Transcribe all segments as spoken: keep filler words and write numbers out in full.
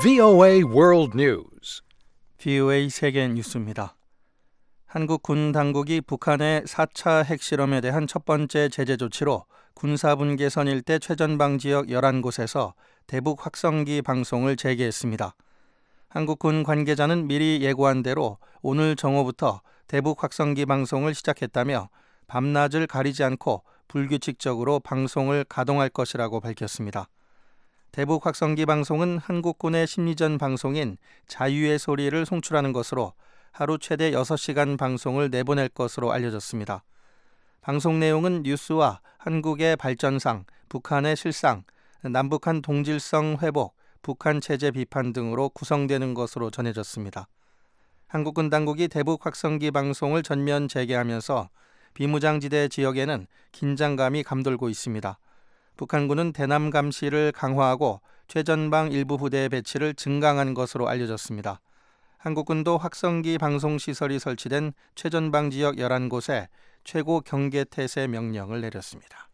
브이오에이 World News. 브이오에이 세계 뉴스입니다. 한국 군 당국이 북한의 사 차 핵실험에 대한 첫 번째 제재 조치로 군사분계선 일대 최전방 지역 열한 곳에서 대북 확성기 방송을 재개했습니다. 한국군 관계자는 미리 예고한 대로 오늘 정오부터 대북 확성기 방송을 시작했다며 밤낮을 가리지 않고 불규칙적으로 방송을 가동할 것이라고 밝혔습니다. 대북 확성기 방송은 한국군의 심리전 방송인 자유의 소리를 송출하는 것으로 하루 최대 여섯 시간 방송을 내보낼 것으로 알려졌습니다. 방송 내용은 뉴스와 한국의 발전상, 북한의 실상, 남북한 동질성 회복, 북한 체제 비판 등으로 구성되는 것으로 전해졌습니다. 한국군 당국이 대북 확성기 방송을 전면 재개하면서 비무장지대 지역에는 긴장감이 감돌고 있습니다. 북한군은 대남 감시를 강화하고 최전방 일부 부대의 배치를 증강한 것으로 알려졌습니다. 한국군도 확성기 방송시설이 설치된 최전방 지역 열한 곳에 최고 경계태세 명령을 내렸습니다.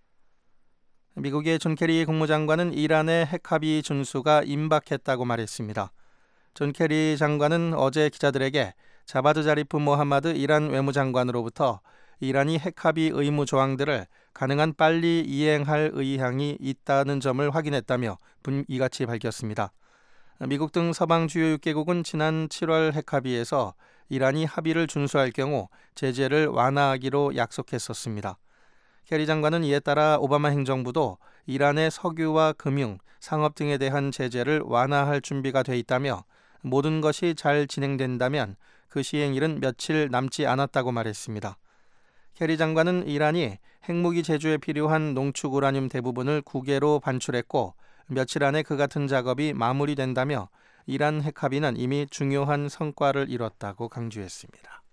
미국의 존 케리 국무장관은 이란의 핵합의 준수가 임박했다고 말했습니다. 존 케리 장관은 어제 기자들에게 자바드 자리프 모하마드 이란 외무장관으로부터 이란이 핵합의 의무 조항들을 가능한 빨리 이행할 의향이 있다는 점을 확인했다며 이같이 밝혔습니다. 미국 등 서방 주요 육 개국은 지난 칠월 핵합의에서 이란이 합의를 준수할 경우 제재를 완화하기로 약속했었습니다. 케리 장관은 이에 따라 오바마 행정부도 이란의 석유와 금융, 상업 등에 대한 제재를 완화할 준비가 돼 있다며 모든 것이 잘 진행된다면 그 시행일은 며칠 남지 않았다고 말했습니다. 케리 장관은 이란이 핵무기 제조에 필요한 농축 우라늄 대부분을 국외로 반출했고 며칠 안에 그 같은 작업이 마무리된다며 이란 핵합의는 이미 중요한 성과를 이뤘다고 강조했습니다.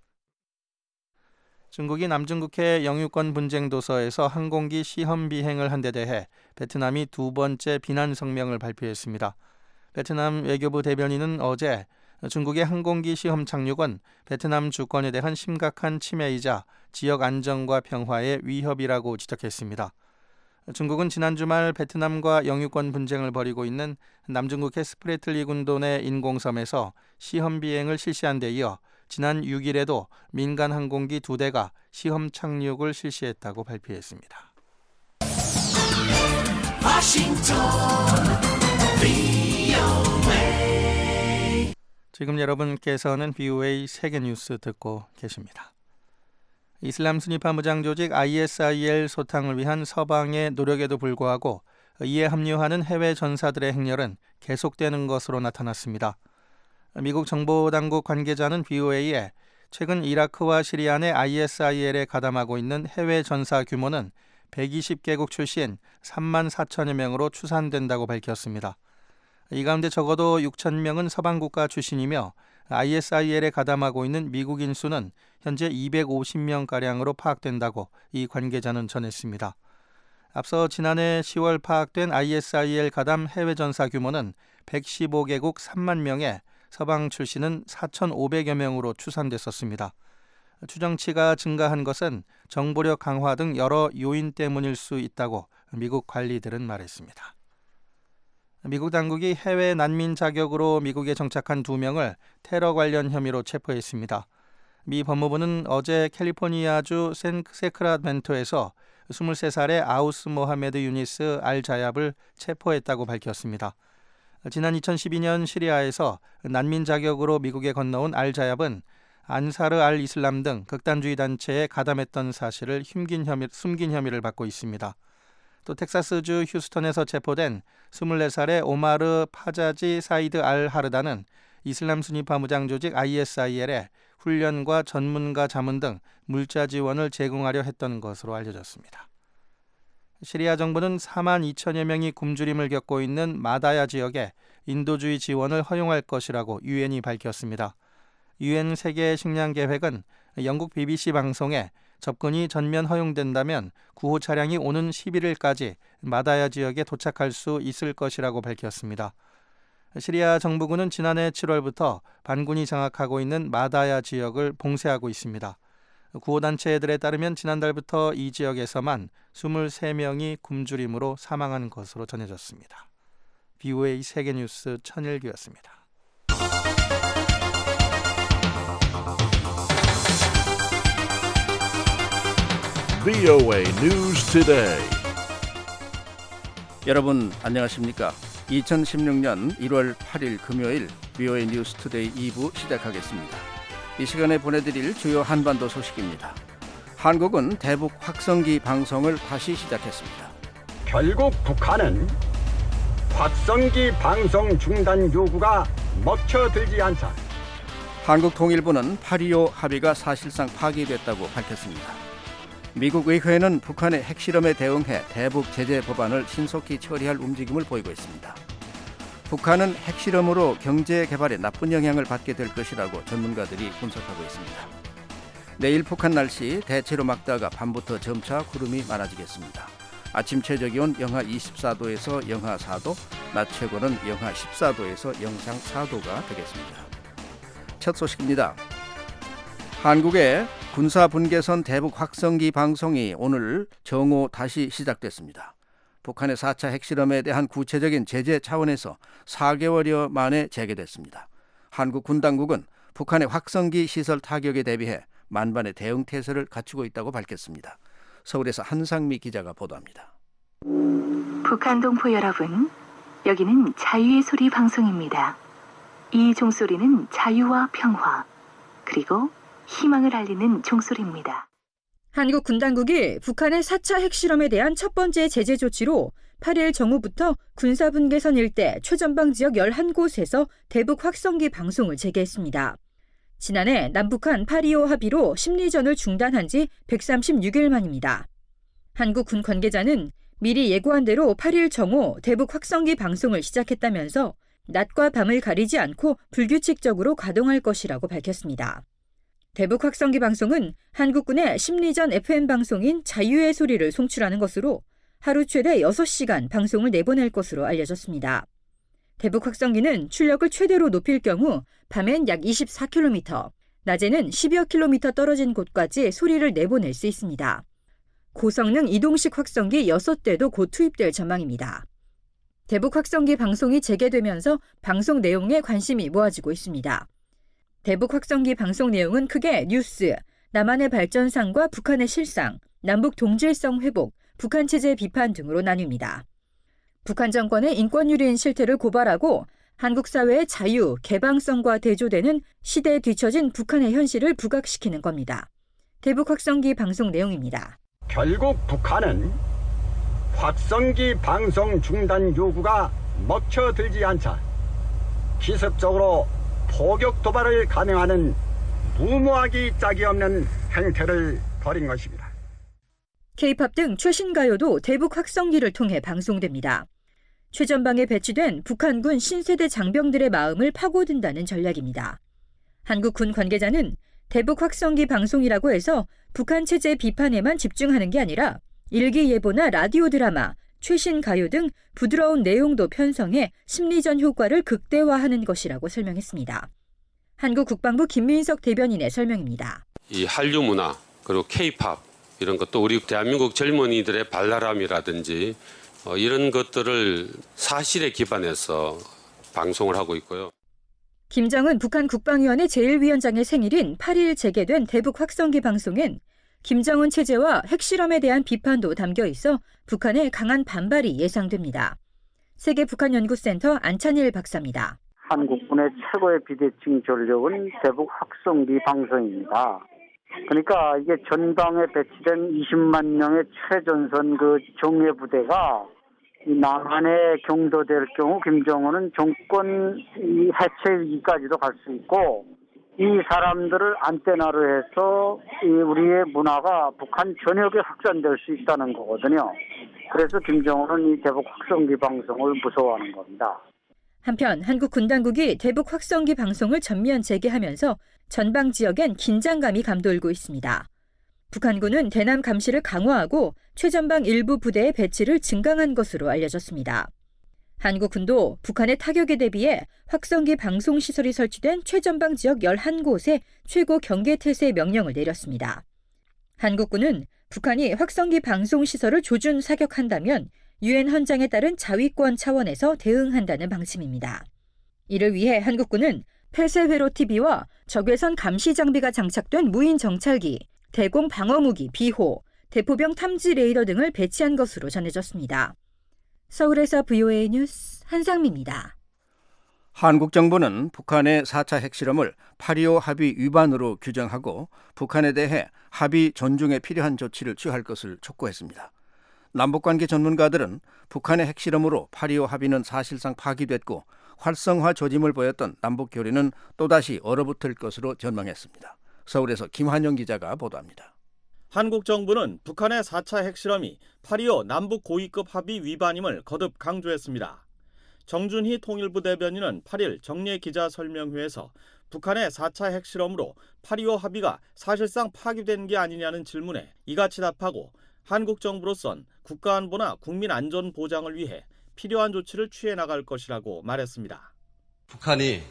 중국이 남중국해 영유권 분쟁 도서에서 항공기 시험 비행을 한 데 대해 베트남이 두 번째 비난 성명을 발표했습니다. 베트남 외교부 대변인은 어제 중국의 항공기 시험 착륙은 베트남 주권에 대한 심각한 침해이자 지역 안정과 평화의 위협이라고 지적했습니다. 중국은 지난 주말 베트남과 영유권 분쟁을 벌이고 있는 남중국해 스프레틀리 군도 내 인공섬에서 시험 비행을 실시한 데 이어 지난 육 일에도 민간 항공기 두 대가 시험 착륙을 실시했다고 발표했습니다. 워싱턴 브이오에이. 지금 여러분께서는 브이오에이 세계 뉴스 듣고 계십니다. 이슬람 순위파 무장 조직 아이에스아이엘 소탕을 위한 서방의 노력에도 불구하고 이에 합류하는 해외 전사들의 행렬은 계속되는 것으로 나타났습니다. 미국 정보당국 관계자는 브이오에이에 최근 이라크와 시리아 내 아이에스아이엘에 가담하고 있는 해외 전사 규모는 백이십 개국 출신 삼만 사천여 명으로 추산된다고 밝혔습니다. 이 가운데 적어도 육천 명은 서방 국가 출신이며 아이에스아이엘에 가담하고 있는 미국인 수는 현재 이백오십 명가량으로 파악된다고 이 관계자는 전했습니다. 앞서 지난해 시월 파악된 아이에스아이엘 가담 해외 전사 규모는 백십오 개국 삼만 명에 서방 출신은 사천오백여 명으로 추산됐었습니다. 추정치가 증가한 것은 정보력 강화 등 여러 요인 때문일 수 있다고 미국 관리들은 말했습니다. 미국 당국이 해외 난민 자격으로 미국에 정착한 두 명을 테러 관련 혐의로 체포했습니다. 미 법무부는 어제 캘리포니아주 샌크라멘토에서 스물세 살의 아우스 모하메드 유니스 알 자얏을 체포했다고 밝혔습니다. 지난 이천십이 년 시리아에서 난민 자격으로 미국에 건너온 알 자얏은 안사르 알 이슬람 등 극단주의 단체에 가담했던 사실을 숨긴, 혐의, 숨긴 혐의를 받고 있습니다. 또 텍사스주 휴스턴에서 체포된 스물네 살의 오마르 파자지 사이드 알 하르다는 이슬람 순위파 무장 조직 아이에스아이엘에 훈련과 전문가 자문 등 물자 지원을 제공하려 했던 것으로 알려졌습니다. 시리아 정부는 사만 이천여 명이 굶주림을 겪고 있는 마다야 지역에 인도주의 지원을 허용할 것이라고 유엔이 밝혔습니다. 유엔 세계 식량 계획은 영국 비비씨 방송에 접근이 전면 허용된다면 구호 차량이 오는 십일 일까지 마다야 지역에 도착할 수 있을 것이라고 밝혔습니다. 시리아 정부군은 지난해 칠월부터 반군이 장악하고 있는 마다야 지역을 봉쇄하고 있습니다. 구호단체들에 따르면 지난달부터 이 지역에서만 이십삼 명이 굶주림으로 사망한 것으로 전해졌습니다. 브이오에이 세계뉴스 천일규였습니다. 브이오에이 News Today. 여러분 안녕하십니까? 이천십육 년 일월 팔일 금요일 브이오에이 뉴스 투데이 이 부 시작하겠습니다. 이 시간에 보내드릴 주요 한반도 소식입니다. 한국은 대북 확성기 방송을 다시 시작했습니다. 결국 북한은 확성기 방송 중단 요구가 먹혀들지 않자 한국 통일부는 팔이오 합의가 사실상 파기됐다고 밝혔습니다. 미국 의회는 북한의 핵실험에 대응해 대북 제재 법안을 신속히 처리할 움직임을 보이고 있습니다. 북한은 핵실험으로 경제 개발에 나쁜 영향을 받게 될 것이라고 전문가들이 분석하고 있습니다. 내일 북한 날씨 대체로 맑다가 밤부터 점차 구름이 많아지겠습니다. 아침 최저기온 영하 이십사 도에서 영하 사 도, 낮 최고는 영하 십사 도에서 영상 사 도가 되겠습니다. 첫 소식입니다. 한국의 군사분계선 대북 확성기 방송이 오늘 정오 다시 시작됐습니다. 북한의 사 차 핵실험에 대한 구체적인 제재 차원에서 사 개월여 만에 재개됐습니다. 한국 군 당국은 북한의 확성기 시설 타격에 대비해 만반의 대응 태세를 갖추고 있다고 밝혔습니다. 서울에서 한상미 기자가 보도합니다. 북한 동포 여러분, 여기는 자유의 소리 방송입니다. 이 종소리는 자유와 평화, 그리고 희망을 알리는 종소리입니다. 한국 군 당국이 북한의 사 차 핵실험에 대한 첫 번째 제재 조치로 팔일 정오부터 군사분계선 일대 최전방 지역 열한 곳에서 대북 확성기 방송을 재개했습니다. 지난해 남북한 팔이오 합의로 심리전을 중단한 지 백삼십육 일 만입니다. 한국 군 관계자는 미리 예고한 대로 팔일 정오 대북 확성기 방송을 시작했다면서 낮과 밤을 가리지 않고 불규칙적으로 가동할 것이라고 밝혔습니다. 대북 확성기 방송은 한국군의 심리전 에프엠 방송인 자유의 소리를 송출하는 것으로 하루 최대 여섯 시간 방송을 내보낼 것으로 알려졌습니다. 대북 확성기는 출력을 최대로 높일 경우 밤엔 약 이십사 킬로미터, 낮에는 십여 킬로미터 떨어진 곳까지 소리를 내보낼 수 있습니다. 고성능 이동식 확성기 여섯 대도 곧 투입될 전망입니다. 대북 확성기 방송이 재개되면서 방송 내용에 관심이 모아지고 있습니다. 대북 확성기 방송 내용은 크게 뉴스, 남한의 발전상과 북한의 실상, 남북 동질성 회복, 북한 체제 비판 등으로 나뉩니다. 북한 정권의 인권유린 실태를 고발하고 한국 사회의 자유, 개방성과 대조되는 시대에 뒤처진 북한의 현실을 부각시키는 겁니다. 대북 확성기 방송 내용입니다. 결국 북한은 확성기 방송 중단 요구가 먹혀들지 않자 기습적으로 포격 도발을 감행하는 무모하기 짝이 없는 행태를 벌인 것입니다. K-팝 등 최신 가요도 대북 확성기를 통해 방송됩니다. 최전방에 배치된 북한군 신세대 장병들의 마음을 파고든다는 전략입니다. 한국 군 관계자는 대북 확성기 방송이라고 해서 북한 체제 비판에만 집중하는 게 아니라 일기예보나 라디오 드라마, 최신 가요 등 부드러운 내용도 편성해 심리전 효과를 극대화하는 것이라고 설명했습니다. 한국 국방부 김민석 대변인의 설명입니다. 이 한류 문화 그리고 K-팝 이런 것도 우리 대한민국 젊은이들의 발랄함이라든지 어, 이런 것들을 사실에 기반해서 방송을 하고 있고요. 김정은 북한 국방위원회 제일 위원장의 생일인 팔일 재개된 대북 확성기 방송엔 김정은 체제와 핵실험에 대한 비판도 담겨 있어 북한의 강한 반발이 예상됩니다. 세계북한연구센터 안찬일 박사입니다. 한국군의 최고의 비대칭 전력은 대북 확성기 방송입니다. 그러니까 이게 전방에 배치된 이십만 명의 최전선 그 정예 부대가 이 남한에 경도될 경우 김정은은 정권 해체 위기까지도 갈 수 있고 이 사람들을 안테나로 해서 이 우리의 문화가 북한 전역에 확산될 수 있다는 거거든요. 그래서 김정은은 이 대북 확성기 방송을 무서워하는 겁니다. 한편 한국 군 당국이 대북 확성기 방송을 전면 재개하면서 전방 지역엔 긴장감이 감돌고 있습니다. 북한군은 대남 감시를 강화하고 최전방 일부 부대의 배치를 증강한 것으로 알려졌습니다. 한국군도 북한의 타격에 대비해 확성기 방송시설이 설치된 최전방 지역 열한 곳에 최고 경계태세 명령을 내렸습니다. 한국군은 북한이 확성기 방송시설을 조준 사격한다면 유엔 헌장에 따른 자위권 차원에서 대응한다는 방침입니다. 이를 위해 한국군은 폐쇄 회로 티비와 적외선 감시 장비가 장착된 무인 정찰기, 대공 방어무기 비호, 대포병 탐지 레이더 등을 배치한 것으로 전해졌습니다. 서울에서 브이오에이 뉴스 한상미입니다. 한국 정부는 북한의 사 차 핵실험을 팔이오 합의 위반으로 규정하고 북한에 대해 합의 존중에 필요한 조치를 취할 것을 촉구했습니다. 남북관계 전문가들은 북한의 핵실험으로 팔이오 합의는 사실상 파기됐고 활성화 조짐을 보였던 남북 교류는 또다시 얼어붙을 것으로 전망했습니다. 서울에서 김환영 기자가 보도합니다. 한국 정부는 북한의 사 차 핵실험이 팔이오 남북 고위급 합의 위반임을 거듭 강조했습니다. 정준희 통일부 대변인은 팔 일 정례 기자설명회에서 북한의 사 차 핵실험으로 팔이오 합의가 사실상 파기된 게 아니냐는 질문에 이같이 답하고 한국 정부로선 국가안보나 국민 안전 보장을 위해 필요한 조치를 취해 나갈 것이라고 말했습니다. 북한이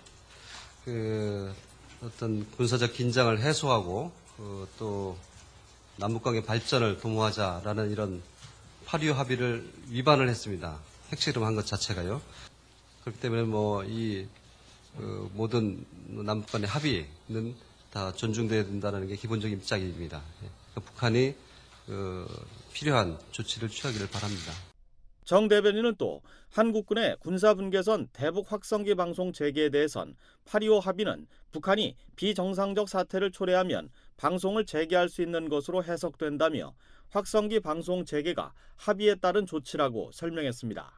그 어떤 군사적 긴장을 해소하고 그 또 남북관계 발전을 도모하자라는 이런 팔이오 합의를 위반을 했습니다. 핵실험한 것 자체가요. 그렇기 때문에 뭐 이 그 모든 남북간의 합의는 다 존중돼야 된다는 게 기본적인 입장입니다. 그러니까 북한이 그 필요한 조치를 취하기를 바랍니다. 정 대변인은 또 한국군의 군사분계선 대북 확성기 방송 재개에 대해선 팔이오 합의는 북한이 비정상적 사태를 초래하면 방송을 재개할 수 있는 것으로 해석된다며 확성기 방송 재개가 합의에 따른 조치라고 설명했습니다.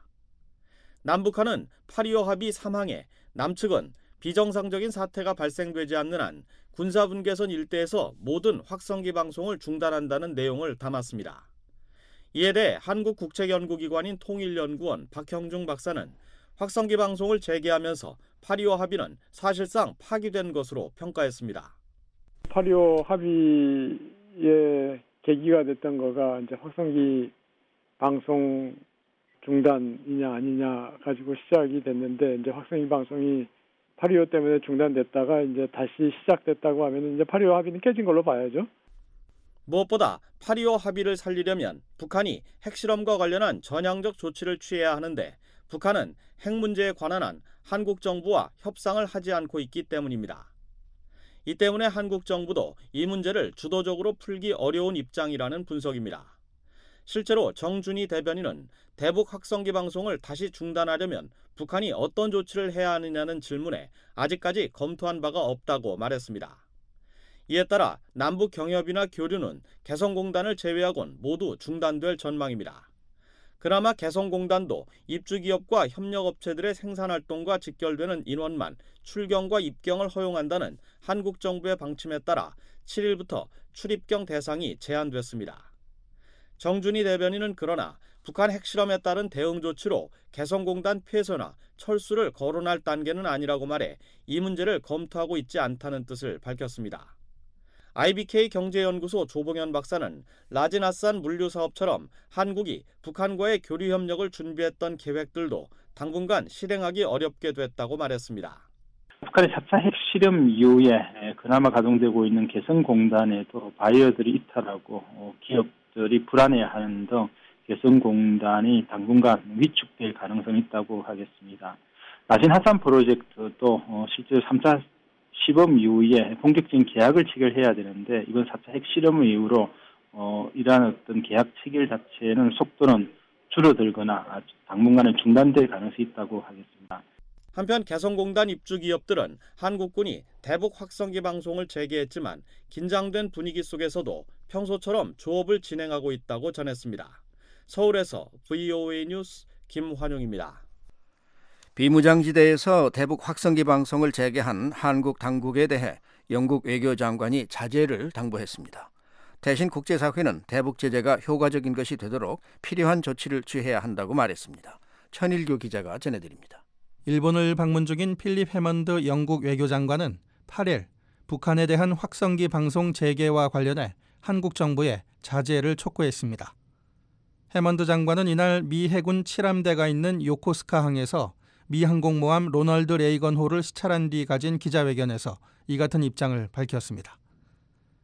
남북한은 팔이오 합의 삼 항에 남측은 비정상적인 사태가 발생되지 않는 한 군사분계선 일대에서 모든 확성기 방송을 중단한다는 내용을 담았습니다. 이에 대해 한국국책연구기관인 통일연구원 박형중 박사는 확성기 방송을 재개하면서 팔이오 합의는 사실상 파기된 것으로 평가했습니다. 팔이오 합의의 계기가 됐던 거가 이제 확성기 방송 중단이냐 아니냐 가지고 시작이 됐는데 이제 확성기 방송이 팔이오 때문에 중단됐다가 이제 다시 시작됐다고 하면 이제 팔이오 합의는 깨진 걸로 봐야죠. 무엇보다 팔이오 합의를 살리려면 북한이 핵실험과 관련한 전향적 조치를 취해야 하는데 북한은 핵 문제에 관한 한 한국 정부와 협상을 하지 않고 있기 때문입니다. 이 때문에 한국 정부도 이 문제를 주도적으로 풀기 어려운 입장이라는 분석입니다. 실제로 정준희 대변인은 대북 확성기 방송을 다시 중단하려면 북한이 어떤 조치를 해야 하느냐는 질문에 아직까지 검토한 바가 없다고 말했습니다. 이에 따라 남북 경협이나 교류는 개성공단을 제외하곤 모두 중단될 전망입니다. 그나마 개성공단도 입주기업과 협력업체들의 생산활동과 직결되는 인원만 출경과 입경을 허용한다는 한국 정부의 방침에 따라 칠 일부터 출입경 대상이 제한됐습니다. 정준희 대변인은 그러나 북한 핵실험에 따른 대응 조치로 개성공단 폐쇄나 철수를 거론할 단계는 아니라고 말해 이 문제를 검토하고 있지 않다는 뜻을 밝혔습니다. 아이비케이 경제연구소 조봉현 박사는 라진아산 물류사업처럼 한국이 북한과의 교류 협력을 준비했던 계획들도 당분간 실행하기 어렵게 됐다고 말했습니다. 북한의 사 차 핵실험 이후에 그나마 가동되고 있는 개성공단에도 바이어들이 이탈하고 기업들이 불안해하는 등 개성공단이 당분간 위축될 가능성이 있다고 하겠습니다. 라진하산 프로젝트도 실제 삼 차 시범 이후에 본격적인 계약을 체결해야 되는데 이번 사 차 핵실험 이후로 어, 이러한 어떤 계약 체결 자체는 속도는 줄어들거나 당분간은 중단될 가능성이 있다고 하겠습니다. 한편 개성공단 입주 기업들은 한국군이 대북 확성기 방송을 재개했지만 긴장된 분위기 속에서도 평소처럼 조업을 진행하고 있다고 전했습니다. 서울에서 브이오에이 뉴스 김환용입니다. 비무장지대에서 대북 확성기 방송을 재개한 한국 당국에 대해 영국 외교장관이 자제를 당부했습니다. 대신 국제사회는 대북 제재가 효과적인 것이 되도록 필요한 조치를 취해야 한다고 말했습니다. 천일교 기자가 전해드립니다. 일본을 방문 중인 필립 해먼드 영국 외교장관은 팔 일 북한에 대한 확성기 방송 재개와 관련해 한국 정부에 자제를 촉구했습니다. 해먼드 장관은 이날 미 해군 칠함대가 있는 요코스카항에서 미 항공모함 로널드 레이건 호를 시찰한 뒤 가진 기자회견에서 이 같은 입장을 밝혔습니다.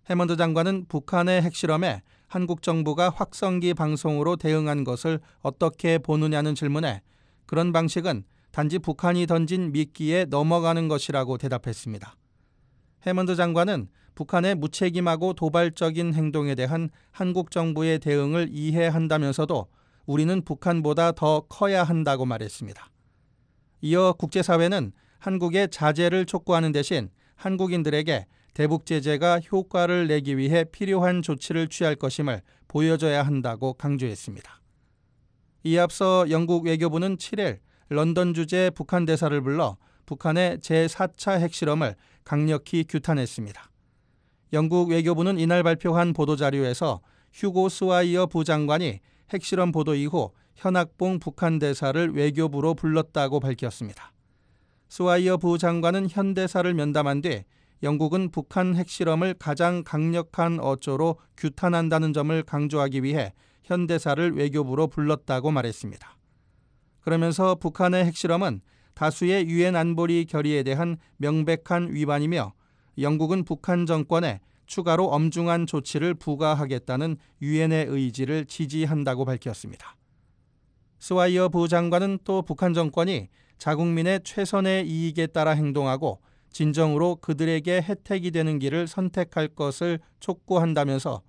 해먼드 장관은 북한의 핵실험에 한국 정부가 확성기 방송으로 대응한 것을 어떻게 보느냐는 질문에 그런 방식은 단지 북한이 던진 미끼에 넘어가는 것이라고 대답했습니다. 해먼드 장관은 북한의 무책임하고 도발적인 행동에 대한 한국 정부의 대응을 이해한다면서도 우리는 북한보다 더 커야 한다고 말했습니다. 이어 국제사회는 한국의 자제를 촉구하는 대신 한국인들에게 대북 제재가 효과를 내기 위해 필요한 조치를 취할 것임을 보여줘야 한다고 강조했습니다. 이에 앞서 영국 외교부는 칠 일 런던 주재 북한 대사를 불러 북한의 제사 차 핵실험을 강력히 규탄했습니다. 영국 외교부는 이날 발표한 보도자료에서 휴고 스와이어 부장관이 핵실험 보도 이후 현악봉 북한 대사를 외교부로 불렀다고 밝혔습니다. 스와이어 부장관은 현 대사를 면담한 뒤 영국은 북한 핵실험을 가장 강력한 어조로 규탄한다는 점을 강조하기 위해 현 대사를 외교부로 불렀다고 말했습니다. 그러면서 북한의 핵실험은 다수의 유엔 안보리 결의에 대한 명백한 위반이며 영국은 북한 정권에 추가로 엄중한 조치를 부과하겠다는 유엔의 의지를 지지한다고 밝혔습니다. 스와이어 부장관은 또 북한 정권이 자국민의 최선의 이익에 따라 행동하고 진정으로 그들에게 혜택이 되는 길을 선택할 것을 촉구한다면서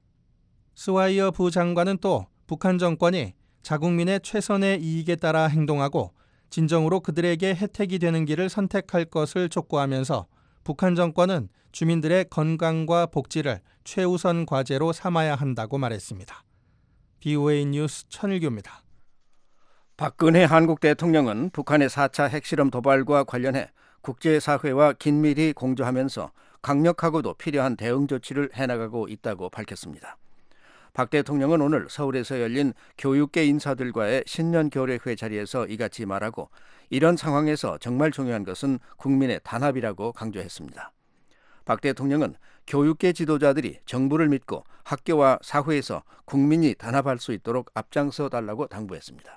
스와이어 부장관은 또 북한 정권이 자국민의 최선의 이익에 따라 행동하고 진정으로 그들에게 혜택이 되는 길을 선택할 것을 촉구하면서 북한 정권은 주민들의 건강과 복지를 최우선 과제로 삼아야 한다고 말했습니다. 비오에이 뉴스 천일규입니다. 박근혜 한국 대통령은 북한의 사 차 핵실험 도발과 관련해 국제사회와 긴밀히 공조하면서 강력하고도 필요한 대응 조치를 해나가고 있다고 밝혔습니다. 박 대통령은 오늘 서울에서 열린 교육계 인사들과의 신년교례회 자리에서 이같이 말하고 이런 상황에서 정말 중요한 것은 국민의 단합이라고 강조했습니다. 박 대통령은 교육계 지도자들이 정부를 믿고 학교와 사회에서 국민이 단합할 수 있도록 앞장서 달라고 당부했습니다.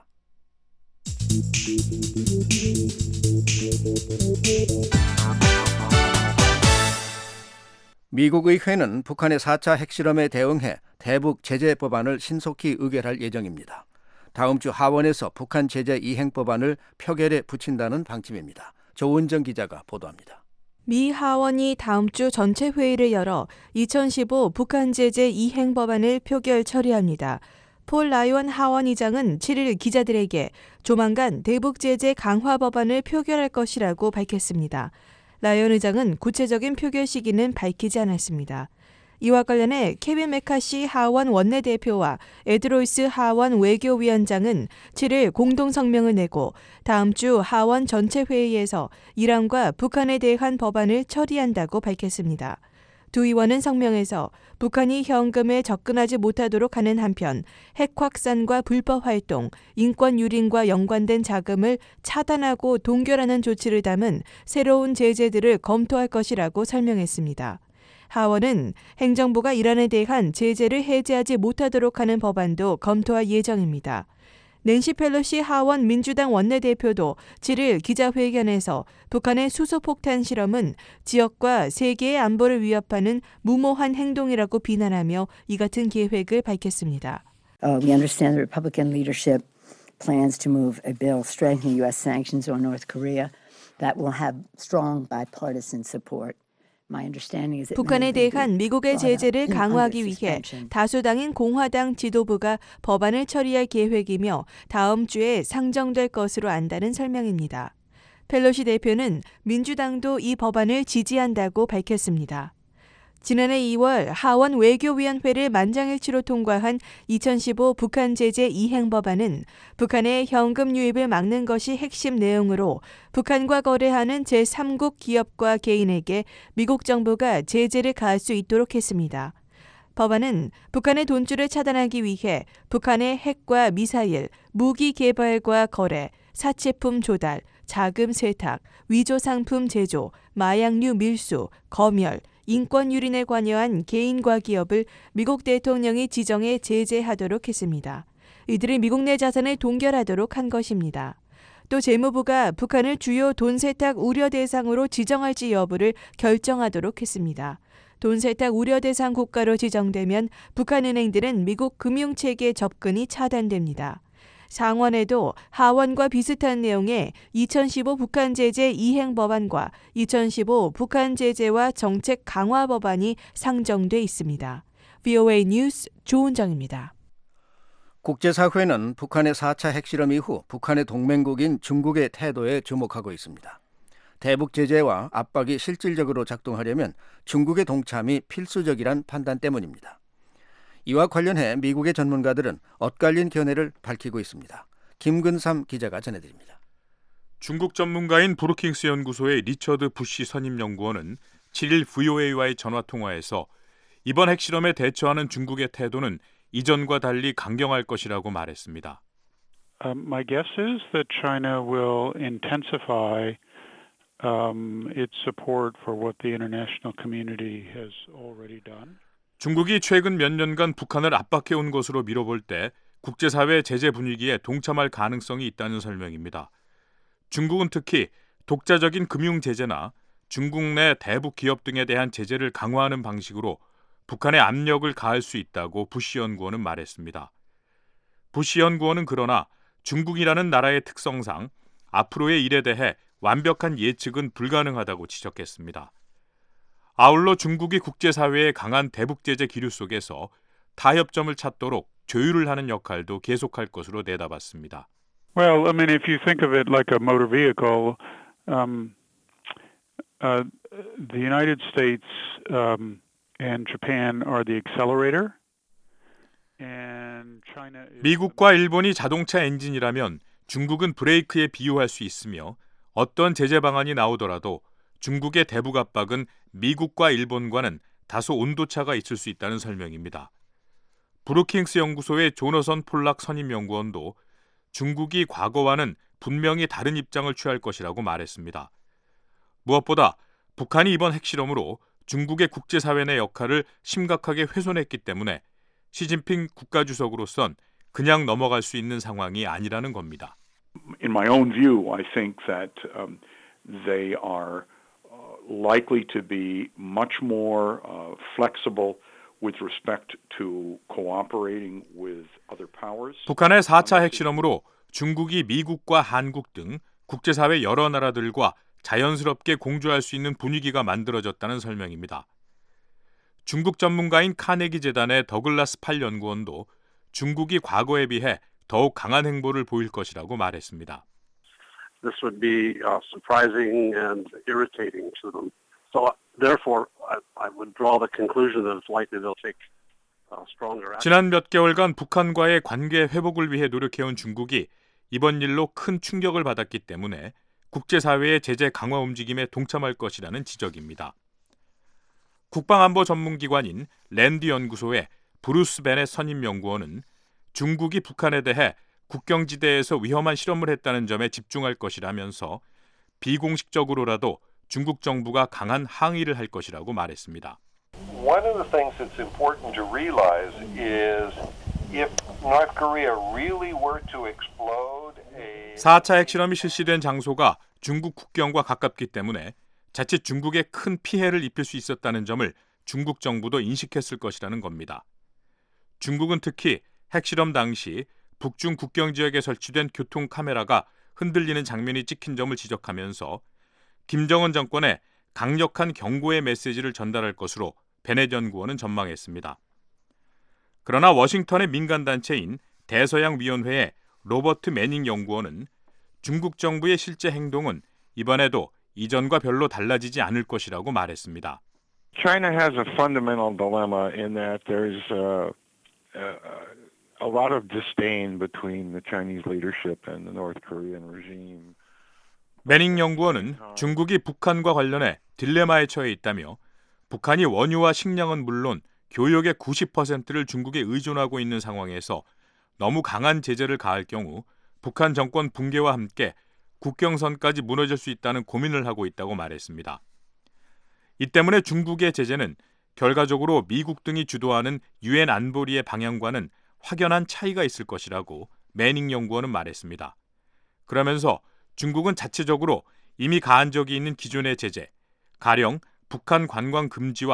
미국 의회는 북한의 사 차 핵실험에 대응해 대북 제재 법안을 신속히 의결할 예정입니다. 다음 주 하원에서 북한 제재 이행 법안을 표결에 붙인다는 방침입니다. 조은정 기자가 보도합니다. 미 하원이 다음 주 전체 회의를 열어 이천십오 북한 제재 이행 법안을 표결 처리합니다. 폴 라이언 하원의장은 칠 일 기자들에게 조만간 대북 제재 강화 법안을 표결할 것이라고 밝혔습니다. 라이언 의장은 구체적인 표결 시기는 밝히지 않았습니다. 이와 관련해 케빈 메카시 하원 원내대표와 에드 로이스 하원 외교위원장은 칠 일 공동 성명을 내고 다음 주 하원 전체 회의에서 이란과 북한에 대한 법안을 처리한다고 밝혔습니다. 두 의원은 성명에서 북한이 현금에 접근하지 못하도록 하는 한편 핵 확산과 불법 활동, 인권 유린과 연관된 자금을 차단하고 동결하는 조치를 담은 새로운 제재들을 검토할 것이라고 설명했습니다. 하원은 행정부가 이란에 대한 제재를 해제하지 못하도록 하는 법안도 검토할 예정입니다. 낸시 펠로시 하원 민주당 원내대표도 칠 일 기자회견에서 북한의 수소폭탄 실험은 지역과 세계의 안보를 위협하는 무모한 행동이라고 비난하며 이 같은 계획을 밝혔습니다. Uh, we understand the Republican leadership plans to move a bill strengthening U S sanctions on North Korea that will have strong bipartisan support. 북한에 대한 미국의 제재를 강화하기 위해 다수당인 공화당 지도부가 법안을 처리할 계획이며 다음 주에 상정될 것으로 안다는 설명입니다. 펠로시 대표는 민주당도 이 법안을 지지한다고 밝혔습니다. 지난해 이월 하원 외교위원회를 만장일치로 통과한 이천십오 북한 제재 이행 법안은 북한의 현금 유입을 막는 것이 핵심 내용으로 북한과 거래하는 제삼국 기업과 개인에게 미국 정부가 제재를 가할 수 있도록 했습니다. 법안은 북한의 돈줄을 차단하기 위해 북한의 핵과 미사일, 무기 개발과 거래, 사치품 조달, 자금 세탁, 위조 상품 제조, 마약류 밀수, 검열, 인권 유린에 관여한 개인과 기업을 미국 대통령이 지정해 제재하도록 했습니다. 이들을 미국 내 자산을 동결하도록 한 것입니다. 또 재무부가 북한을 주요 돈 세탁 우려 대상으로 지정할지 여부를 결정하도록 했습니다. 돈 세탁 우려 대상 국가로 지정되면 북한 은행들은 미국 금융체계 접근이 차단됩니다. 상원에도 하원과 비슷한 내용의 이천십오 북한 제재 이행 법안과 이천십오 북한 제재와 정책 강화 법안이 상정돼 있습니다. 브이오에이 뉴스 조은정입니다. 국제사회는 북한의 사 차 핵실험 이후 북한의 동맹국인 중국의 태도에 주목하고 있습니다. 대북 제재와 압박이 실질적으로 작동하려면 중국의 동참이 필수적이란 판단 때문입니다. 이와 관련해 미국의 전문가들은 엇갈린 견해를 밝히고 있습니다. 김근삼 기자가 전해드립니다. 중국 전문가인 브루킹스 연구소의 리처드 부시 선임연구원은 칠일 브이오에이와의 전화통화에서 이번 핵실험에 대처하는 중국의 태도는 이전과 달리 강경할 것이라고 말했습니다. Um, my guess is that China will intensify um, its support for what the international community has already done. 중국이 최근 몇 년간 북한을 압박해온 것으로 미뤄볼 때 국제사회 제재 분위기에 동참할 가능성이 있다는 설명입니다. 중국은 특히 독자적인 금융 제재나 중국 내 대북 기업 등에 대한 제재를 강화하는 방식으로 북한에 압력을 가할 수 있다고 부시 연구원은 말했습니다. 부시 연구원은 그러나 중국이라는 나라의 특성상 앞으로의 일에 대해 완벽한 예측은 불가능하다고 지적했습니다. 아울러 중국이 국제사회의 강한 대북 제재 기류 속에서 타협점을 찾도록 조율을 하는 역할도 계속할 것으로 내다봤습니다. Well, I mean, if you think of it like a motor vehicle, um, uh, the United States um, and Japan are the accelerator, and China is... 미국과 일본이 자동차 엔진이라면 중국은 브레이크에 비유할 수 있으며 어떤 제재 방안이 나오더라도 중국의 대북 압박은 미국과 일본과는 다소 온도차가 있을 수 있다는 설명입니다. 브루킹스 연구소의 조너선 폴락 선임연구원도 중국이 과거와는 분명히 다른 입장을 취할 것이라고 말했습니다. 무엇보다 북한이 이번 핵실험으로 중국의 국제사회 내 역할을 심각하게 훼손했기 때문에 시진핑 국가주석으로선 그냥 넘어갈 수 있는 상황이 아니라는 겁니다. In my own view, I think that um, they are likely to be much more uh, flexible with respect to cooperating with other powers. 북한의 사 차 핵실험으로 중국이 미국과 한국 등 국제사회 여러 나라들과 자연스럽게 공조할 수 있는 분위기가 만들어졌다는 설명입니다. 중국 전문가인 카네기 재단의 더글라스 팔 연구원도 중국이 과거에 비해 더욱 강한 행보를 보일 것이라고 말했습니다. This would be uh, surprising and irritating to them. So, therefore, I, I would draw the conclusion that it's likely they'll take uh, stronger action. 지난 몇 개월간 북한과의 관계 회복을 위해 노력해온 중국이 이번 일로 큰 충격을 받았기 때문에 국제사회의 제재 강화 움직임에 동참할 것이라는 지적입니다. 국방안보 전문기관인 랜드 연구소의 브루스 베넷 선임연구원은 중국이 북한에 대해 국경지대에서 위험한 실험을 했다는 점에 집중할 것이라면서 비공식적으로라도 중국 정부가 강한 항의를 할 것이라고 말했습니다. One of the things that's important to realize is if North Korea really were to explode a 사 차 핵실험이 실시된 장소가 중국 국경과 가깝기 때문에 자칫 중국에 큰 피해를 입힐 수 있었다는 점을 중국 정부도 인식했을 것이라는 겁니다. 중국은 특히 핵실험 당시 북중 국경 지역에 설치된 교통 카메라가 흔들리는 장면이 찍힌 점을 지적하면서 김정은 정권에 강력한 경고의 메시지를 전달할 것으로 베넷 연구원은 전망했습니다. 그러나 워싱턴의 민간단체인 대서양위원회의 로버트 매닝 연구원은 중국 정부의 실제 행동은 이번에도 이전과 별로 달라지지 않을 것이라고 말했습니다. China has a fundamental dilemma in that there's a, a, a lot of disdain between the Chinese leadership and the North Korean regime. 매닝 연구원은 중국이 북한과 관련해 딜레마에 처해 있다며 북한이 원유와 식량은 물론 교역의 구십 퍼센트를 중국에 의존하고 있는 상황에서 너무 강한 제재를 가할 경우 북한 정권 붕괴와 함께 국경선까지 무너질 수 있다는 고민을 하고 있다고 말했습니다. 이 때문에 중국의 제재는 결과적으로 미국 등이 주도하는 유엔 안보리의 방향과는 확연한 차이가 있을 것이라고 매닝 연구원은 말했습니다. 그러면서 중국은 자체적으로 이미 가한 적이 있는 기존의 제재, 가령 북한 관광 금지와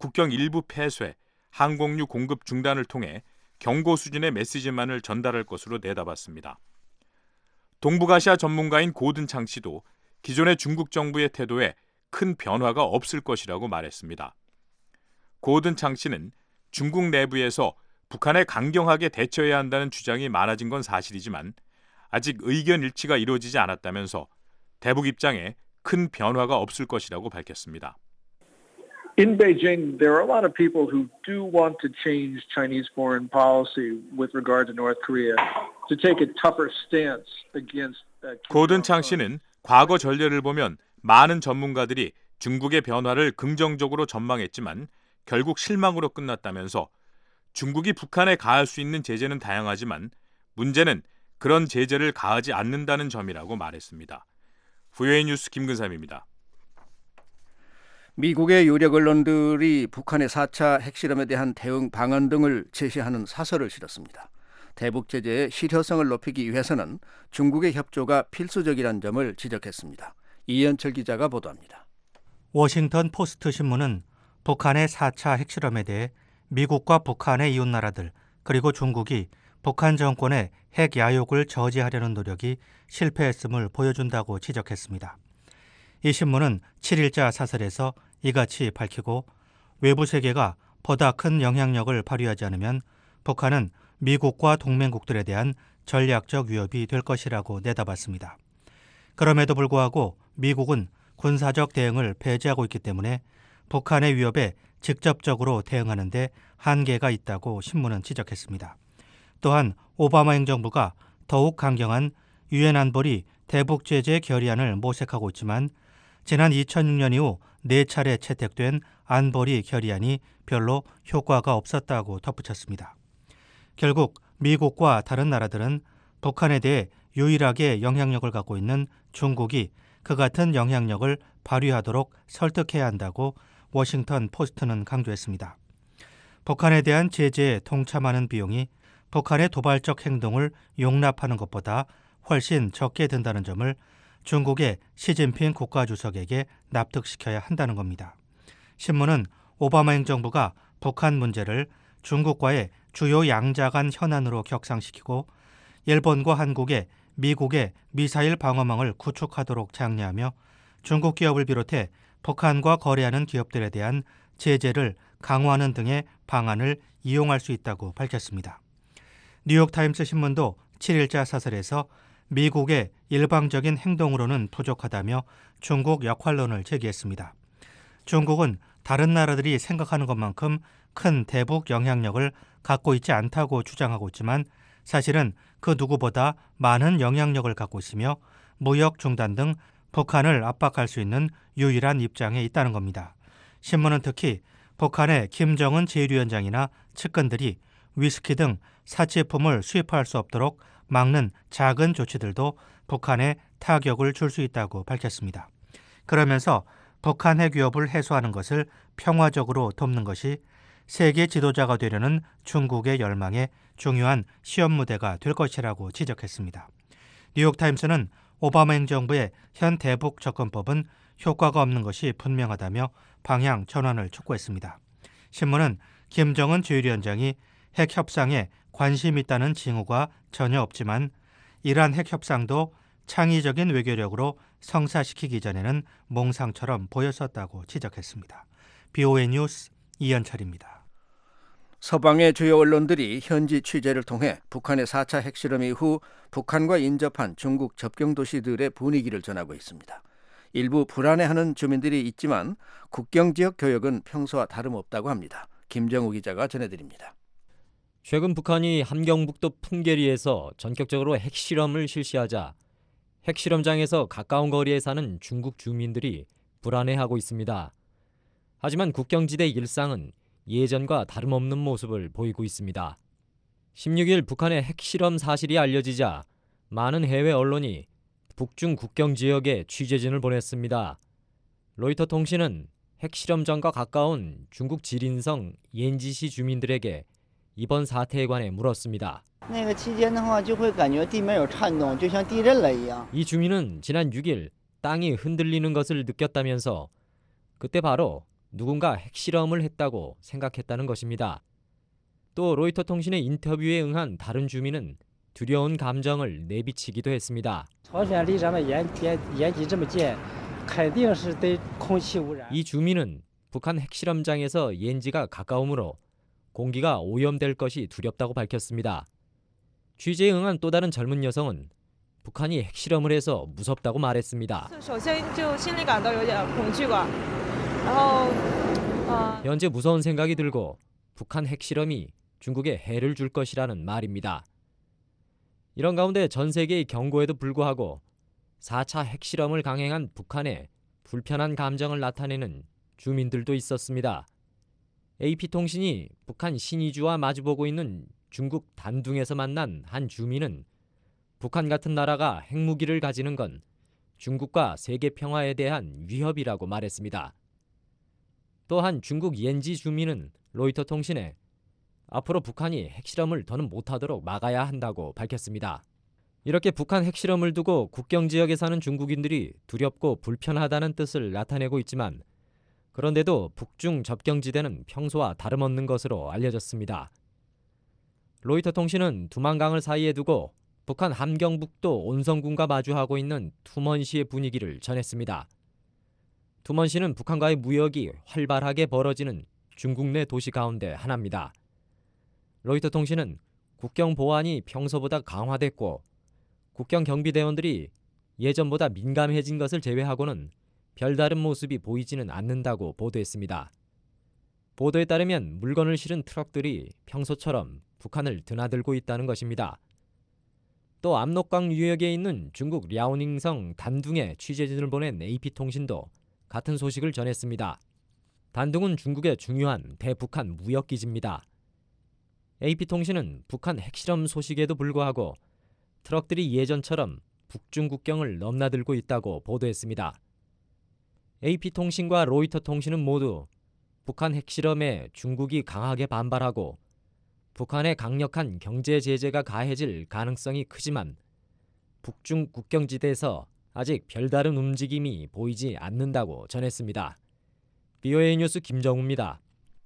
국경 일부 폐쇄, 항공유 공급 중단을 통해 경고 수준의 메시지만을 전달할 것으로 내다봤습니다. 동북아시아 전문가인 고든창 씨도 기존의 중국 정부의 태도에 큰 변화가 없을 것이라고 말했습니다. 고든창 씨는 중국 내부에서 북한에 강경하게 대처해야 한다는 주장이 많아진 건 사실이지만 아직 의견 일치가 이루어지지 않았다면서 대북 입장에 큰 변화가 없을 것이라고 밝혔습니다. In Beijing, there are a lot of people who do want to change Chinese foreign policy with regard to North Korea, to take a tougher stance against. 고든창 씨는 과거 전례를 보면 많은 전문가들이 중국의 변화를 긍정적으로 전망했지만 결국 실망으로 끝났다면서 중국이 북한에 가할 수 있는 제재는 다양하지만 문제는 그런 제재를 가하지 않는다는 점이라고 말했습니다. 브이오에이 뉴스 김근삼입니다. 미국의 유력 언론들이 북한의 사 차 핵실험에 대한 대응 방안 등을 제시하는 사설을 실었습니다. 대북 제재의 실효성을 높이기 위해서는 중국의 협조가 필수적이라는 점을 지적했습니다. 이현철 기자가 보도합니다. 워싱턴 포스트 신문은 북한의 사 차 핵실험에 대해 미국과 북한의 이웃나라들 그리고 중국이 북한 정권의 핵 야욕을 저지하려는 노력이 실패했음을 보여준다고 지적했습니다. 이 신문은 칠 일자 사설에서 이같이 밝히고 외부 세계가 보다 큰 영향력을 발휘하지 않으면 북한은 미국과 동맹국들에 대한 전략적 위협이 될 것이라고 내다봤습니다. 그럼에도 불구하고 미국은 군사적 대응을 배제하고 있기 때문에 북한의 위협에 직접적으로 대응하는 데 한계가 있다고 신문은 지적했습니다. 또한 오바마 행정부가 더욱 강경한 유엔 안보리 대북 제재 결의안을 모색하고 있지만 지난 이천육 년 이후 네 차례 채택된 안보리 결의안이 별로 효과가 없었다고 덧붙였습니다. 결국 미국과 다른 나라들은 북한에 대해 유일하게 영향력을 갖고 있는 중국이 그 같은 영향력을 발휘하도록 설득해야 한다고 워싱턴 포스트는 강조했습니다. 북한에 대한 제재에 동참하는 비용이 북한의 도발적 행동을 용납하는 것보다 훨씬 적게 든다는 점을 중국의 시진핑 국가주석에게 납득시켜야 한다는 겁니다. 신문은 오바마 행정부가 북한 문제를 중국과의 주요 양자 간 현안으로 격상시키고 일본과 한국의 미국의 미사일 방어망을 구축하도록 장려하며 중국 기업을 비롯해 북한과 거래하는 기업들에 대한 제재를 강화하는 등의 방안을 이용할 수 있다고 밝혔습니다. 뉴욕타임스 신문도 칠 일자 사설에서 미국의 일방적인 행동으로는 부족하다며 중국 역할론을 제기했습니다. 중국은 다른 나라들이 생각하는 것만큼 큰 대북 영향력을 갖고 있지 않다고 주장하고 있지만 사실은 그 누구보다 많은 영향력을 갖고 있으며 무역 중단 등 북한을 압박할 수 있는 유일한 입장에 있다는 겁니다. 신문은 특히 북한의 김정은 제일위원장이나 측근들이 위스키 등 사치품을 수입할 수 없도록 막는 작은 조치들도 북한에 타격을 줄 수 있다고 밝혔습니다. 그러면서 북한 핵 위협을 해소하는 것을 평화적으로 돕는 것이 세계 지도자가 되려는 중국의 열망에 중요한 시험 무대가 될 것이라고 지적했습니다. 뉴욕타임스는 오바마 행정부의 현 대북 접근법은 효과가 없는 것이 분명하다며 방향 전환을 촉구했습니다. 신문은 김정은 주일위원장이 핵 협상에 관심 있다는 징후가 전혀 없지만 이란 핵 협상도 창의적인 외교력으로 성사시키기 전에는 몽상처럼 보였었다고 지적했습니다. 비오에이 뉴스 이현철입니다. 서방의 주요 언론들이 현지 취재를 통해 북한의 사 차 핵실험 이후 북한과 인접한 중국 접경 도시들의 분위기를 전하고 있습니다. 일부 불안해하는 주민들이 있지만 국경지역 교역은 평소와 다름없다고 합니다. 김정우 기자가 전해드립니다. 최근 북한이 함경북도 풍계리에서 전격적으로 핵실험을 실시하자 핵실험장에서 가까운 거리에 사는 중국 주민들이 불안해하고 있습니다. 하지만 국경지대 일상은 예전과 다름없는 모습을 보이고 있습니다. 십육일 북한의 핵실험 사실이 알려지자 많은 해외 언론이 북중 국경 지역에 취재진을 보냈습니다. 로이터 통신은 핵실험장과 가까운 중국 지린성 옌지시 주민들에게 이번 사태에 관해 물었습니다. 이 주민은 지난 육일 땅이 흔들리는 것을 느꼈다면서 그때 바로 누군가 핵실험을 했다고 생각했다는 것입니다. 또 로이터 통신의 인터뷰에 응한 다른 주민은 두려운 감정을 내비치기도 했습니다. 이 주민은 북한 핵실험장에서 옌지가 가까우므로 공기가 오염될 것이 두렵다고 밝혔습니다. 취재에 응한 또 다른 젊은 여성은 북한이 핵실험을 해서 무섭다고 말했습니다. 현재 무서운 생각이 들고 북한 핵실험이 중국에 해를 줄 것이라는 말입니다. 이런 가운데 전 세계의 경고에도 불구하고 사 차 핵실험을 강행한 북한에 불편한 감정을 나타내는 주민들도 있었습니다. 에이피통신이 북한 신의주와 마주보고 있는 중국 단둥에서 만난 한 주민은 북한 같은 나라가 핵무기를 가지는 건 중국과 세계 평화에 대한 위협이라고 말했습니다. 또한 중국 옌지 주민은 로이터 통신에 앞으로 북한이 핵실험을 더는 못하도록 막아야 한다고 밝혔습니다. 이렇게 북한 핵실험을 두고 국경 지역에 사는 중국인들이 두렵고 불편하다는 뜻을 나타내고 있지만 그런데도 북중 접경지대는 평소와 다름없는 것으로 알려졌습니다. 로이터 통신은 두만강을 사이에 두고 북한 함경북도 온성군과 마주하고 있는 투먼시의 분위기를 전했습니다. 투먼시는 북한과의 무역이 활발하게 벌어지는 중국 내 도시 가운데 하나입니다. 로이터 통신은 국경 보안이 평소보다 강화됐고 국경 경비대원들이 예전보다 민감해진 것을 제외하고는 별다른 모습이 보이지는 않는다고 보도했습니다. 보도에 따르면 물건을 실은 트럭들이 평소처럼 북한을 드나들고 있다는 것입니다. 또 압록강 유역에 있는 중국 랴오닝성 단둥에 취재진을 보낸 에이피통신도 같은 소식을 전했습니다. 단둥은 중국의 중요한 대북한 무역기지입니다. 에이피통신은 북한 핵실험 소식에도 불구하고 트럭들이 예전처럼 북중 국경을 넘나들고 있다고 보도했습니다. 에이피통신과 로이터 통신은 모두 북한 핵실험에 중국이 강하게 반발하고 북한의 강력한 경제 제재가 가해질 가능성이 크지만 북중 국경지대에서 아직 별다른 움직임이 보이지 않는다고 전했습니다. 비오에이 뉴스 김정우입니다.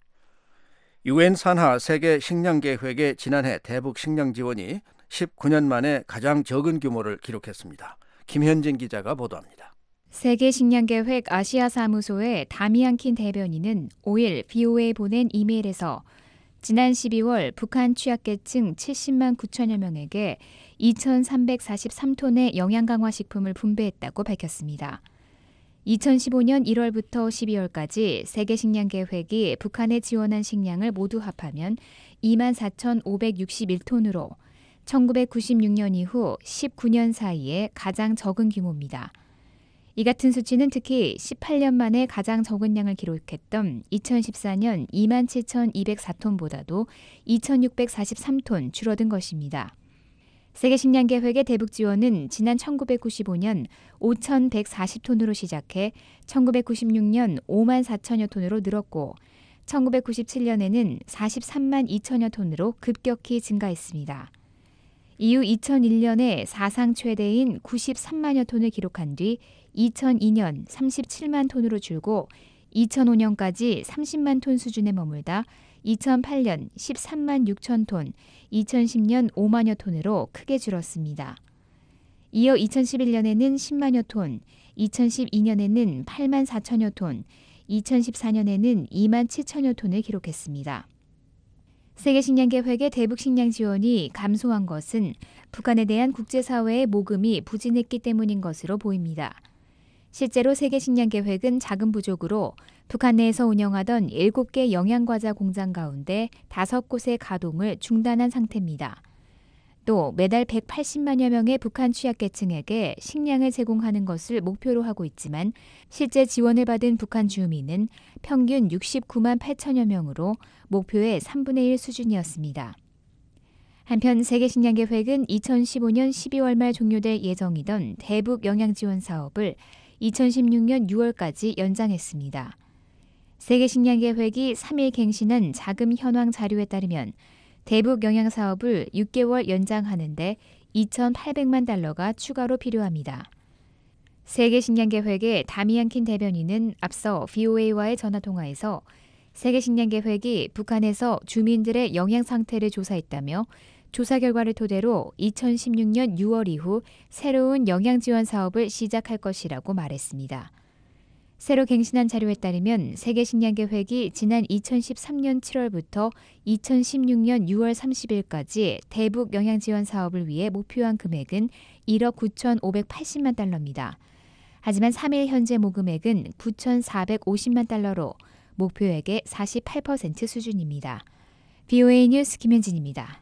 유엔 산하 세계 식량 계획의 지난해 대북 식량 지원이 십구 년 만에 가장 적은 규모를 기록했습니다. 김현진 기자가 보도합니다. 세계식량계획 아시아 사무소의 다미안킨 대변인은 오일 비오에이에 보낸 이메일에서 지난 십이월 북한 취약계층 칠십만 구천여 명에게 이천삼백사십삼 톤의 영양강화식품을 분배했다고 밝혔습니다. 이천십오 년 일월부터 십이월까지 세계식량계획이 북한에 지원한 식량을 모두 합하면 이만 사천오백육십일 톤으로 천구백구십육 년 이후 십구 년 사이에 가장 적은 규모입니다. 이 같은 수치는 특히 십팔 년 만에 가장 적은 양을 기록했던 이천십사 년 이만 칠천이백사 톤보다도 이천육백사십삼 톤 줄어든 것입니다. 세계식량계획의 대북 지원은 지난 천구백구십오 년 오천백사십 톤으로 시작해 천구백구십육 년 오만 사천여 톤으로 늘었고 천구백구십칠 년에는 사십삼만 이천여 톤으로 급격히 증가했습니다. 이후 이천일 년에 사상 최대인 구십삼만여 톤을 기록한 뒤 이천이 년 삼십칠만 톤으로 줄고 이천오 년까지 삼십만 톤 수준에 머물다 이천팔 년 십삼만 육천 톤, 이천십 년 오만여 톤으로 크게 줄었습니다. 이어 이천십일 년에는 십만여 톤, 이천십이 년에는 팔만 사천여 톤, 이천십사 년에는 이만 칠천여 톤을 기록했습니다. 세계식량계획의 대북식량 지원이 감소한 것은 북한에 대한 국제사회의 모금이 부진했기 때문인 것으로 보입니다. 실제로 세계식량계획은 자금 부족으로 북한 내에서 운영하던 일곱 개 영양과자 공장 가운데 다섯 곳의 가동을 중단한 상태입니다. 또 매달 백팔십만여 명의 북한 취약계층에게 식량을 제공하는 것을 목표로 하고 있지만 실제 지원을 받은 북한 주민은 평균 육십구만 팔천여 명으로 목표의 삼분의 일 수준이었습니다. 한편 세계식량계획은 이천십오 년 십이월 말 종료될 예정이던 대북 영양지원 사업을 이천십육 년 유월까지 연장했습니다. 세계식량계획이 삼 일 갱신한 자금 현황 자료에 따르면 대북 영양 사업을 육 개월 연장하는데 이천팔백만 달러가 추가로 필요합니다. 세계식량계획의 다미안 킨 대변인은 앞서 브이오에이와의 전화통화에서 세계식량계획이 북한에서 주민들의 영양 상태를 조사했다며 조사 결과를 토대로 이천십육 년 유월 이후 새로운 영양 지원 사업을 시작할 것이라고 말했습니다. 새로 갱신한 자료에 따르면 세계식량계획이 지난 이천십삼 년 칠월부터 이천십육 년 유월 삼십일까지 대북 영양 지원 사업을 위해 목표한 금액은 일억 구천오백팔십만 달러입니다. 하지만 삼 일 현재 모금액은 구천사백오십만 달러로 목표액의 사십팔 퍼센트 수준입니다. 브이오에이 뉴스 김현진입니다.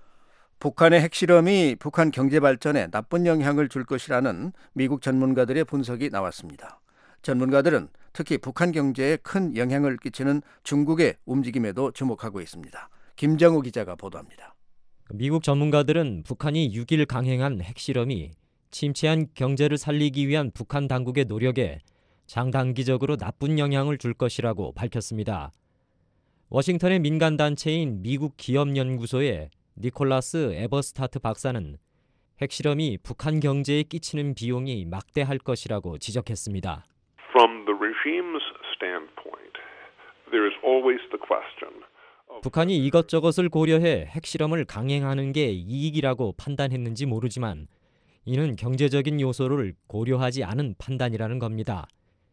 북한의 핵실험이 북한 경제 발전에 나쁜 영향을 줄 것이라는 미국 전문가들의 분석이 나왔습니다. 전문가들은 특히 북한 경제에 큰 영향을 끼치는 중국의 움직임에도 주목하고 있습니다. 김정우 기자가 보도합니다. 미국 전문가들은 북한이 육 일 강행한 핵실험이 침체한 경제를 살리기 위한 북한 당국의 노력에 장단기적으로 나쁜 영향을 줄 것이라고 밝혔습니다. 워싱턴의 민간단체인 미국 기업연구소의 니콜라스 에버스타트 박사는 핵실험이 북한 경제에 끼치는 비용이 막대할 것이라고 지적했습니다. From the regime's standpoint, there is always the question. 북한이 이것저것을 고려해 핵실험을 강행하는 게 이익이라고 판단했는지 모르지만 이는 경제적인 요소를 고려하지 않은 판단이라는 겁니다.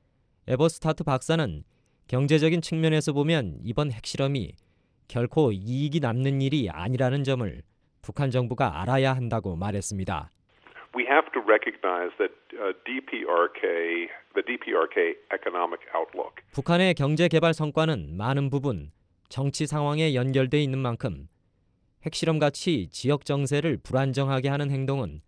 에버스타트 박사는 경제적인 측면에서 보면 이번 핵실험이 결코 이익이 남는 일이 아니라는 점을 북한 정부가 알아야 한다고 말했습니다. We have to recognize that uh, 디피아르케이, the 디피아르케이 economic outlook. 북한의 경제 개발 성과는 많은 부분 정치 상황에 연결돼 있는 만큼 핵실험같이 지역 정세를 불안정하게 하는 행동은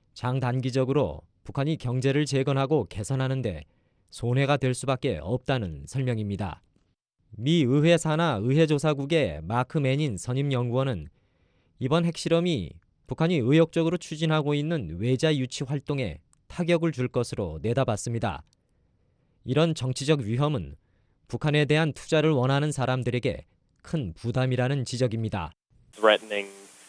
장단기적으로 북한이 경제를 재건하고 개선하는 데 손해가 될 수밖에 없다는 설명입니다. 미 의회 산하 의회조사국의 마크 매닌 선임연구원은 이번 핵실험이 북한이 의욕적으로 추진하고 있는 외자 유치 활동에 타격을 줄 것으로 내다봤습니다. 이런 정치적 위험은 북한에 대한 투자를 원하는 사람들에게 큰 부담이라는 지적입니다. Threatening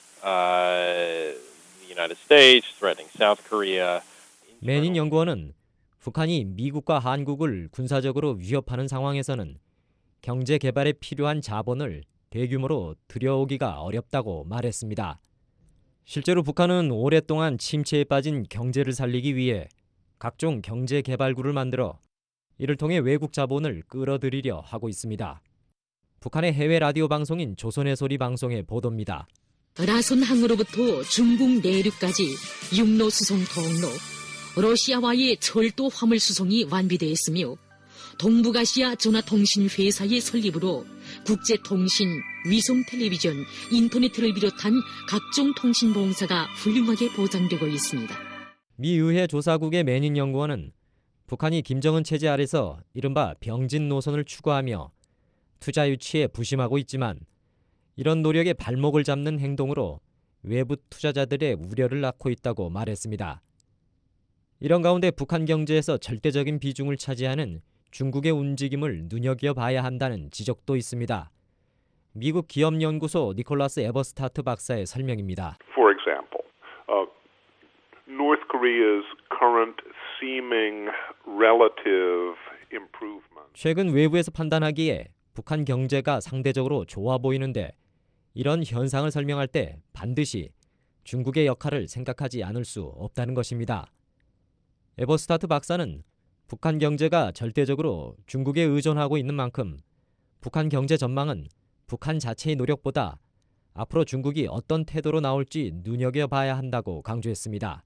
uh, the United States, threatening South Korea. 매닌 연구원은 북한이 미국과 한국을 군사적으로 위협하는 상황에서는 경제 개발에 필요한 자본을 대규모로 들여오기가 어렵다고 말했습니다. 실제로 북한은 오랫동안 침체에 빠진 경제를 살리기 위해 각종 경제 개발구를 만들어 이를 통해 외국 자본을 끌어들이려 하고 있습니다. 북한의 해외 라디오 방송인 조선의 소리 방송의 보도입니다. 라손항으로부터 중국 내륙까지 육로 수송 통로, 러시아와의 철도 화물 수송이 완비되었으며 동북아시아 전화통신회사의 설립으로 국제통신, 위성텔레비전, 인터넷을 비롯한 각종 통신봉사가 훌륭하게 보장되고 있습니다. 미 의회 조사국의 매닌 연구원은 북한이 김정은 체제 아래서 이른바 병진 노선을 추구하며 투자 유치에 부심하고 있지만 이런 노력에 발목을 잡는 행동으로 외부 투자자들의 우려를 낳고 있다고 말했습니다. 이런 가운데 북한 경제에서 절대적인 비중을 차지하는 중국의 움직임을 눈여겨봐야 한다는 지적도 있습니다. 미국 기업연구소 니콜라스 에버스타트 박사의 설명입니다. For example, uh, North Korea's current seeming relative improvement. 최근 외부에서 판단하기에 북한 경제가 상대적으로 좋아 보이는데 이런 현상을 설명할 때 반드시 중국의 역할을 생각하지 않을 수 없다는 것입니다. 에버스타트 박사는 북한 경제가 절대적으로 중국에 의존하고 있는 만큼 북한 경제 전망은 북한 자체의 노력보다 앞으로 중국이 어떤 태도로 나올지 눈여겨봐야 한다고 강조했습니다.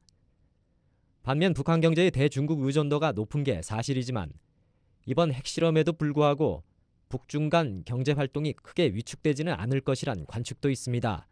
반면 북한 경제의 대중국 의존도가 높은 게 사실이지만 이번 핵실험에도 불구하고 북중 간 경제 활동이 크게 위축되지는 않을 것이란 관측도 있습니다.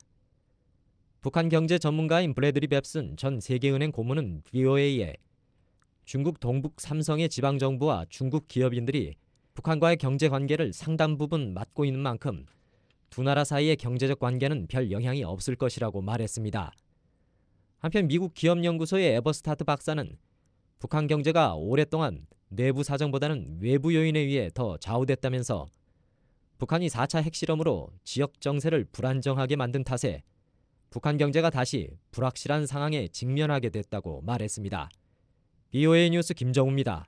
북한 경제 전문가인 브래드리 뱁슨 전 세계은행 고문은 브이오에이에 중국 동북 삼성의 지방정부와 중국 기업인들이 북한과의 경제 관계를 상당 부분 맡고 있는 만큼 두 나라 사이의 경제적 관계는 별 영향이 없을 것이라고 말했습니다. 한편 미국 기업연구소의 에버스타트 박사는 북한 경제가 오랫동안 내부 사정보다는 외부 요인에 의해 더 좌우됐다면서 북한이 사 차 핵실험으로 지역 정세를 불안정하게 만든 탓에 북한 경제가 다시 불확실한 상황에 직면하게 됐다고 말했습니다. 비오에이 뉴스 김정우입니다.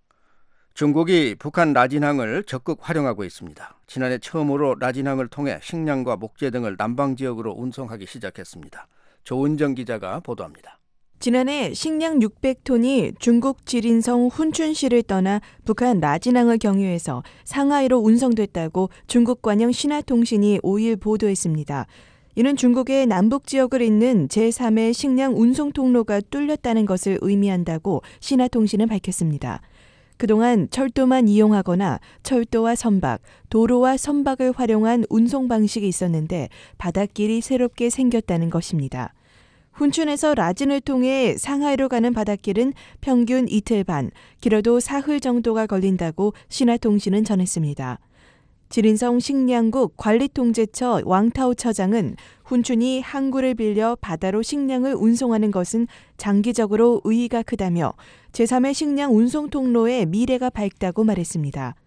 중국이 북한 라진항을 적극 활용하고 있습니다. 지난해 처음으로 라진항을 통해 식량과 목재 등을 남방 지역으로 운송하기 시작했습니다. 조은정 기자가 보도합니다. 지난해 식량 육백 톤이 중국 지린성 훈춘시를 떠나 북한 라진항을 경유해서 상하이로 운송됐다고 중국 관영 신화통신이 오일 보도했습니다. 이는 중국의 남북 지역을 잇는 제삼의 식량 운송 통로가 뚫렸다는 것을 의미한다고 신화통신은 밝혔습니다. 그동안 철도만 이용하거나 철도와 선박, 도로와 선박을 활용한 운송 방식이 있었는데 바닷길이 새롭게 생겼다는 것입니다. 훈춘에서 라진을 통해 상하이로 가는 바닷길은 평균 이틀 반, 길어도 사흘 정도가 걸린다고 신화통신은 전했습니다. 지린성 식량국 관리통제처 왕타오 처장은 훈춘이 항구를 빌려 바다로 식량을 운송하는 것은 장기적으로 의의가 크다며 제삼의 식량 운송 통로의 미래가 밝다고 말했습니다.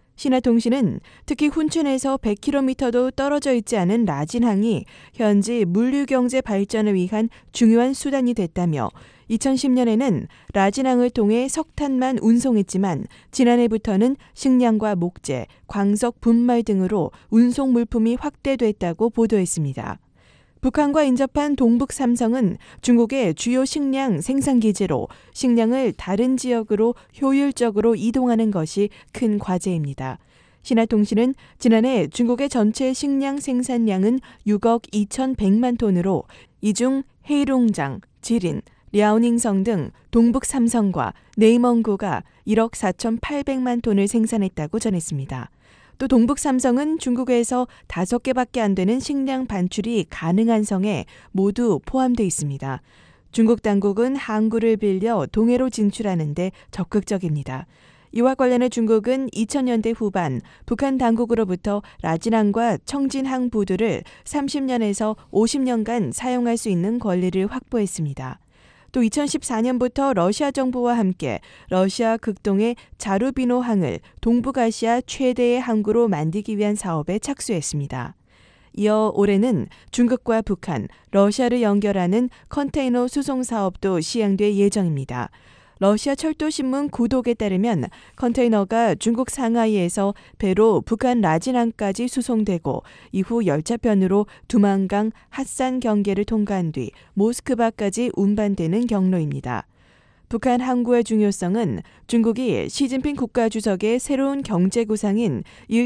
신화통신은 특히 훈춘에서 백 킬로미터도 떨어져 있지 않은 라진항이 현지 물류경제 발전을 위한 중요한 수단이 됐다며 이천십 년에는 라진항을 통해 석탄만 운송했지만 지난해부터는 식량과 목재, 광석 분말 등으로 운송 물품이 확대됐다고 보도했습니다. 북한과 인접한 동북 삼성은 중국의 주요 식량 생산기지로 식량을 다른 지역으로 효율적으로 이동하는 것이 큰 과제입니다. 신화통신은 지난해 중국의 전체 식량 생산량은 육억 이천백만 톤으로 이 중 헤이롱장, 지린, 랴오닝성 등 동북 삼성과 네이멍구가 일억 사천팔백만 톤을 생산했다고 전했습니다. 또 동북 삼성은 중국에서 다섯 개밖에 안 되는 식량 반출이 가능한 성에 모두 포함되어 있습니다. 중국 당국은 항구를 빌려 동해로 진출하는 데 적극적입니다. 이와 관련해 중국은 이천 년대 후반 북한 당국으로부터 라진항과 청진항 부두를 삼십 년에서 오십 년간 사용할 수 있는 권리를 확보했습니다. 또 이천십사 년부터 러시아 정부와 함께 러시아 극동의 자루비노항을 동북아시아 최대의 항구로 만들기 위한 사업에 착수했습니다. 이어 올해는 중국과 북한, 러시아를 연결하는 컨테이너 수송 사업도 시행될 예정입니다. 러시아 철도신문 구독에 따르면 컨테이너가 중국 상하이에서 배로 북한 라진항까지 수송되고 이후 열차편으로 두만강, 핫산 경계를 통과한 뒤 모스크바까지 운반되는 경로입니다. 북한 항구의 중요성은 중국이 시진핑 국가주석의 새로운 경제 구상인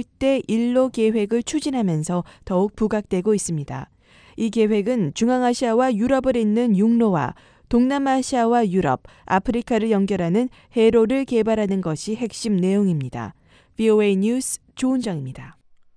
일대일로 계획을 추진하면서 더욱 부각되고 있습니다. 이 계획은 중앙아시아와 유럽을 잇는 육로와 동남아시아와 유럽, 아프리카를 연결하는 해로를 개발하는 것이 핵심 내용입니다. 비오에이 뉴스 조은정입니다.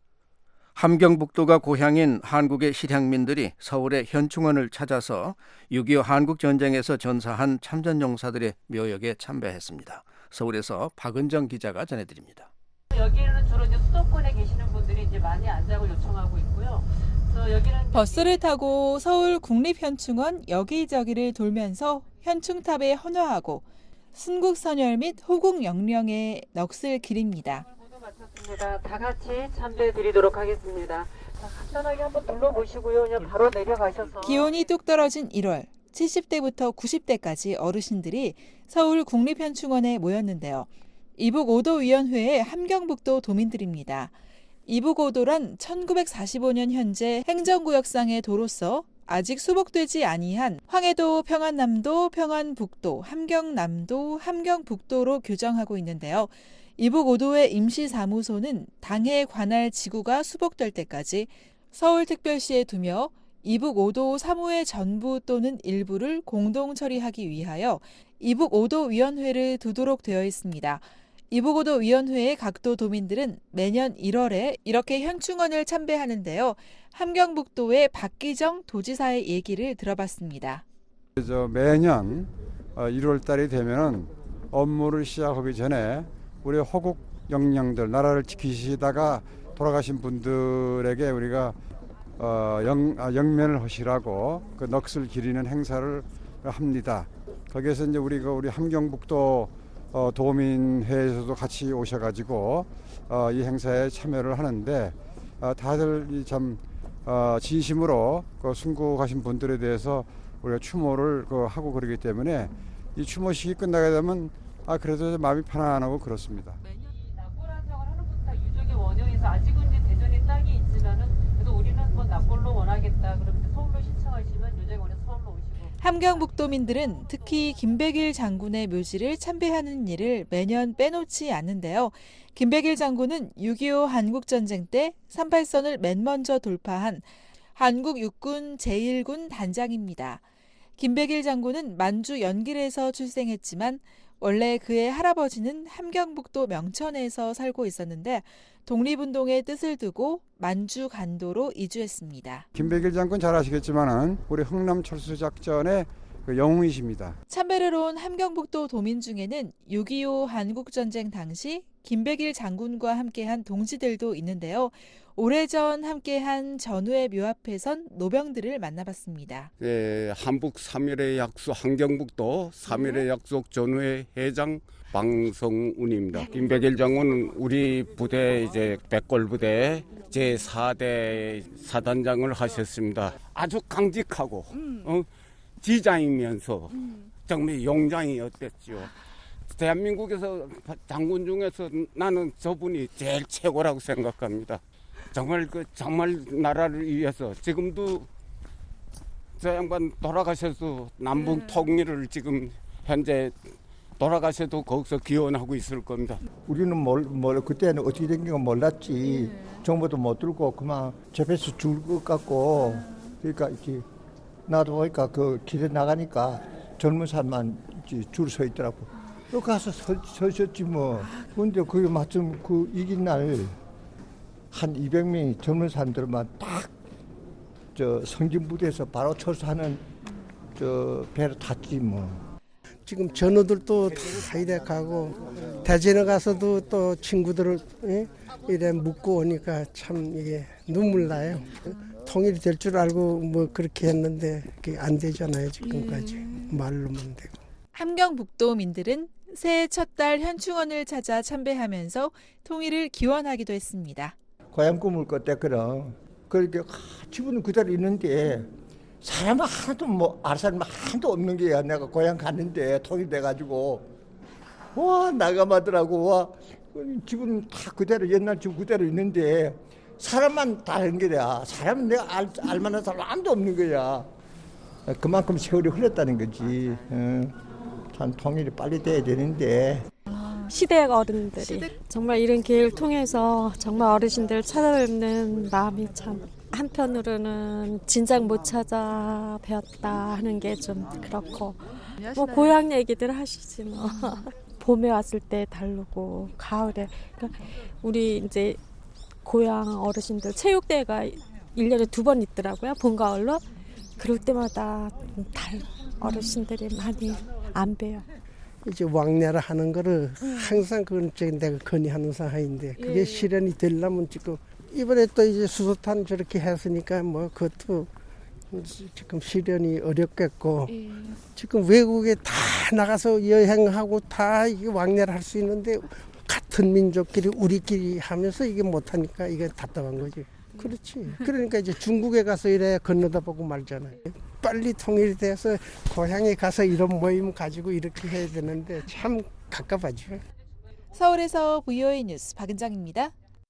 함경북도가 고향인 한국의 실향민들이 서울의 현충원을 찾아서 육이오 한국전쟁에서 전사한 참전용사들의 묘역에 참배했습니다. 서울에서 박은정 기자가 전해드립니다. 여기는 주로 이제 수도권에 계시는 분들이 이제 많이 안장을 요청하고 있고요. 버스를 타고 서울 국립현충원 여기저기를 돌면서 현충탑에 헌화하고 순국선열 및 호국 영령의 넋을 기립니다. 다 같이 참배 드리도록 하겠습니다. 자, 간단하게 한번 둘러보시고요. 그냥 바로 내려가셔서. 기온이 뚝 떨어진 일월, 칠십 대부터 구십 대까지 어르신들이 서울 국립현충원에 모였는데요. 이북오도위원회의 함경북도 도민들입니다. 이북오도란 천구백사십오 년 현재 행정구역상의 도로서 아직 수복되지 아니한 황해도, 평안남도, 평안북도, 함경남도, 함경북도로 규정하고 있는데요. 이북오도의 임시사무소는 당해 관할 지구가 수복될 때까지 서울특별시에 두며 이북오도 사무의 전부 또는 일부를 공동 처리하기 위하여 이북오도위원회를 두도록 되어 있습니다. 이북오도위원회의 각도 도민들은 매년 일월에 이렇게 현충원을 참배하는데요. 함경북도의 박기정 도지사의 얘기를 들어봤습니다. 저 매년 일월 달이 되면은 업무를 시작하기 전에 우리 호국 영령들 나라를 지키시다가 돌아가신 분들에게 우리가 어, 영, 아, 영면을 하시라고 그 넋을 기리는 행사를 합니다. 거기에서 이제 우리가 우리 함경북도 어, 도민회에서도 같이 오셔가지고 어, 이 행사에 참여를 하는데 어, 다들 참 어, 진심으로 그 순국하신 분들에 대해서 우리가 추모를 그 하고 그러기 때문에 이 추모식이 끝나게 되면 아 그래도 마음이 편안하고 그렇습니다. 납골한정을 하는부터 유족의 원형에서 아직은 이제 대전에 땅이 있지만은 그래도 우리는 뭐 납골로 원하겠다. 그러면 서울로 신청하시면 유족이 원해서 서울로 오시고. 함경북도민들은 특히 김백일 장군의 묘지를 참배하는 일을 매년 빼놓지 않는데요. 김백일 장군은 육이오 한국전쟁 때 삼팔선을 맨 먼저 돌파한 한국 육군 제일 군 단장입니다. 김백일 장군은 만주 연길에서 출생했지만 원래 그의 할아버지는 함경북도 명천에서 살고 있었는데 독립운동의 뜻을 두고 만주 간도로 이주했습니다. 김백일 장군 잘 아시겠지만은 우리 흥남 철수 작전의 그 영웅이십니다. 참배를 온 함경북도 도민 중에는 육이오 한국전쟁 당시 김백일 장군과 함께한 동지들도 있는데요. 오래전 함께한 전우의 묘 앞에선 노병들을 만나봤습니다. 예, 한북 삼일의 약속 함경북도 삼일의 약속 전우회 회장 방성운입니다. 김백일 장군은 우리 부대 이제 백골 부대 제사 대 사단장을 하셨습니다. 아주 강직하고 어, 지장이면서 정말 용장이었댔죠. 대한민국에서 장군 중에서 나는 저분이 제일 최고라고 생각합니다. 정말 그 정말 나라를 위해서 지금도 저 양반 돌아가셔서 남북 통일을 지금 현재 돌아가셔도 거기서 기원하고 있을 겁니다. 우리는 뭘, 뭘 그때는 어떻게 된 건 몰랐지. 정보도 못 들고 그만 접해서 줄 것 같고 그러니까 이렇게 나도 보니까 그 길에 나가니까 젊은 사람만 줄 서 있더라고. 또 가서 서, 서셨지 뭐. 근데 그게 마침 그 이긴 날 한 이백 명이 젊은 사람들만 딱 저 성진부대에서 바로 철수하는 저 배를 탔지 뭐. 지금 전우들도 다 이래 가고 대전에 가서도 또 친구들을 예? 이래 묻고 오니까 참 이게 눈물 나요. 통일이 될 줄 알고 뭐 그렇게 했는데 그게 안 되잖아요 지금까지. 말로만 되고. 함경북도민들은 새해 첫 달 현충원을 찾아 참배하면서 통일을 기원하기도 했습니다. 고향 꿈을 꿨댔거든. 그렇게 집은 그대로 있는데 사람 하나도 뭐 알 사람 하나도 없는 게야. 내가 고향 갔는데 통일돼가지고 와 나가마더라고. 와 집은 다 그대로 옛날 집 그대로 있는데 사람만 다른 거야. 사람은 내가 알, 알만한 사람 아무도 없는 거야. 그만큼 세월이 흘렀다는 거지. 참 통일이 빨리 돼야 되는데. 시댁 어른들이 시댁? 정말 이런 기회를 통해서 정말 어르신들을 찾아뵙는 마음이 참 한편으로는 진작 못 찾아 뵈었다 하는 게 좀 그렇고 뭐 고향 얘기들 하시지 뭐 봄에 왔을 때 다르고 가을에 그러니까 우리 이제 고향 어르신들 체육대회가 일 년에 두 번 있더라고요. 봄 가을로 그럴 때마다 달 어르신들이 많이 안 뵈요. 이제 왕래를 하는 거를 항상 그건 내가 건의하는 사항인데 그게 예. 실현이 되려면 지금 이번에 또 이제 수소탄 저렇게 했으니까 뭐 그것도 지금 실현이 어렵겠고 예. 지금 외국에 다 나가서 여행하고 다 이게 왕래를 할 수 있는데 같은 민족끼리 우리끼리 하면서 이게 못하니까 이게 답답한 거지. 그렇지. 그러니까 이제 중국에 가서 이래 건너다 보고 말잖아요. 빨리 통일이 돼서 고향에 가서 이런 모임 가지고 이렇게 해야 되는데 참 갑갑하죠. 서울에서 브이오에이 뉴스 박은정입니다.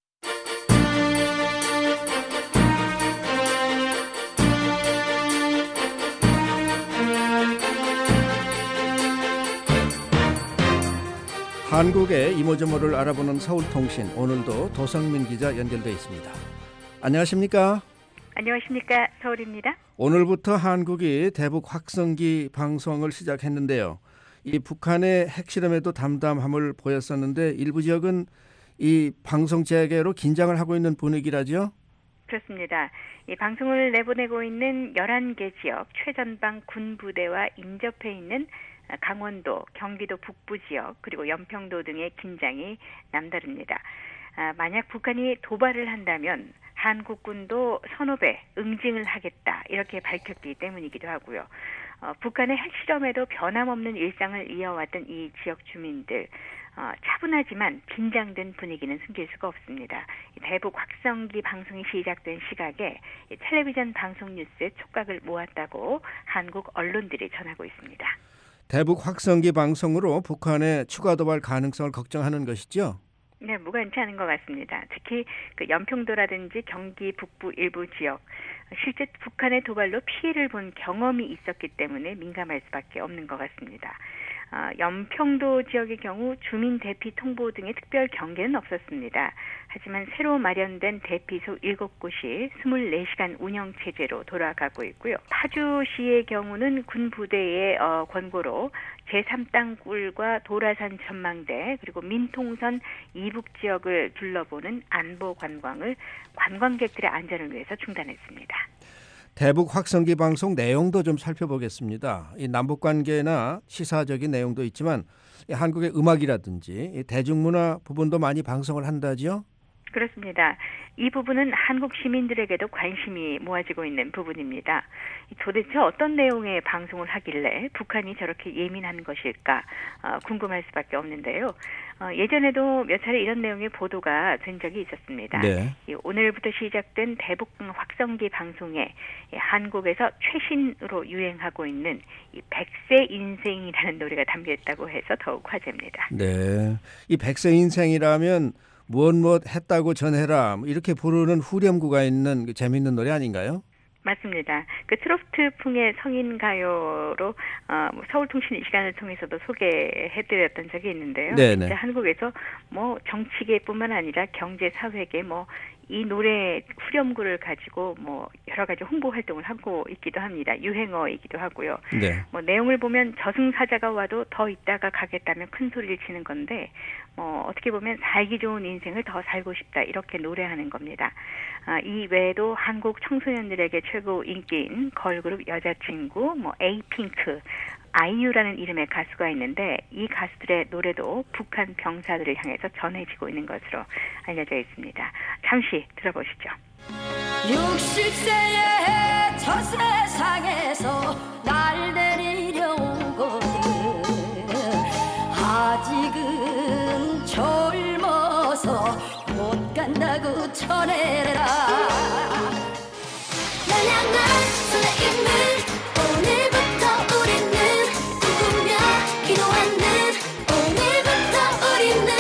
한국의 이모저모를 알아보는 서울통신, 오늘도 도성민 기자 연결돼 있습니다. 안녕하십니까? 안녕하십니까? 서울입니다. 오늘부터 한국이 대북 확성기 방송을 시작했는데요. 이 북한의 핵실험에도 담담함을 보였었는데 일부 지역은 이 방송 재개로 긴장을 하고 있는 분위기라죠? 그렇습니다. 이 방송을 내보내고 있는 열한 개 지역 최전방 군부대와 인접해 있는 강원도, 경기도 북부 지역 그리고 연평도 등의 긴장이 남다릅니다. 아, 만약 북한이 도발을 한다면 한국군도 선업에 응징을 하겠다 이렇게 밝혔기 때문이기도 하고요. 어, 북한의 핵실험에도 변함없는 일상을 이어왔던 이 지역 주민들 어, 차분하지만 긴장된 분위기는 숨길 수가 없습니다. 대북 확성기 방송이 시작된 시각에 텔레비전 방송 뉴스의 촉각을 모았다고 한국 언론들이 전하고 있습니다. 대북 확성기 방송으로 북한의 추가 도발 가능성을 걱정하는 것이죠? 네, 무관치 않은 것 같습니다. 특히 그 연평도라든지 경기 북부 일부 지역, 실제 북한의 도발로 피해를 본 경험이 있었기 때문에 민감할 수밖에 없는 것 같습니다. 어, 연평도 지역의 경우 주민 대피 통보 등의 특별 경계는 없었습니다. 하지만 새로 마련된 대피소 일곱 곳이 이십사 시간 운영 체제로 돌아가고 있고요. 파주시의 경우는 군 부대의 어, 권고로 제삼 땅굴과 도라산 전망대 그리고 민통선 이북 지역을 둘러보는 안보 관광을 관광객들의 안전을 위해서 중단했습니다. 대북 확성기 방송 내용도 좀 살펴보겠습니다. 이 남북 관계나 시사적인 내용도 있지만 이 한국의 음악이라든지 이 대중문화 부분도 많이 방송을 한다지요? 그렇습니다. 이 부분은 한국 시민들에게도 관심이 모아지고 있는 부분입니다. 도대체 어떤 내용의 방송을 하길래 북한이 저렇게 예민한 것일까 어, 궁금할 수밖에 없는데요. 어, 예전에도 몇 차례 이런 내용의 보도가 된 적이 있었습니다. 네. 이 오늘부터 시작된 대북 확성기 방송에 이 한국에서 최신으로 유행하고 있는 이 백세 인생이라는 노래가 담겨있다고 해서 더욱 화제입니다. 네, 이 백세 인생이라면 무엇 무엇 했다고 전해라 이렇게 부르는 후렴구가 있는 그 재미있는 노래 아닌가요? 맞습니다. 그 트로트풍의 성인 가요로 어, 서울통신 이 시간을 통해서도 소개해드렸던 적이 있는데요. 네네. 이제 한국에서 뭐 정치계뿐만 아니라 경제, 사회계 뭐 이 노래 후렴구를 가지고 뭐 여러 가지 홍보 활동을 하고 있기도 합니다. 유행어이기도 하고요. 네. 뭐 내용을 보면 저승사자가 와도 더 있다가 가겠다며 큰 소리를 치는 건데 뭐 어떻게 보면 살기 좋은 인생을 더 살고 싶다 이렇게 노래하는 겁니다. 아, 이 외에도 한국 청소년들에게 최고 인기인 걸그룹 여자친구, 뭐 에이핑크, 아이유라는 이름의 가수가 있는데 이 가수들의 노래도 북한 병사들을 향해서 전해지고 있는 것으로 알려져 있습니다. 잠시 들어보시죠. 육십 세의 저 세상에서 날 데리려오거든 아직은 젊어서 못 간다고 전해라 날 향한 설레임을 오늘부터 우리는 꿈꾸며 기도하는 오늘부터 우리는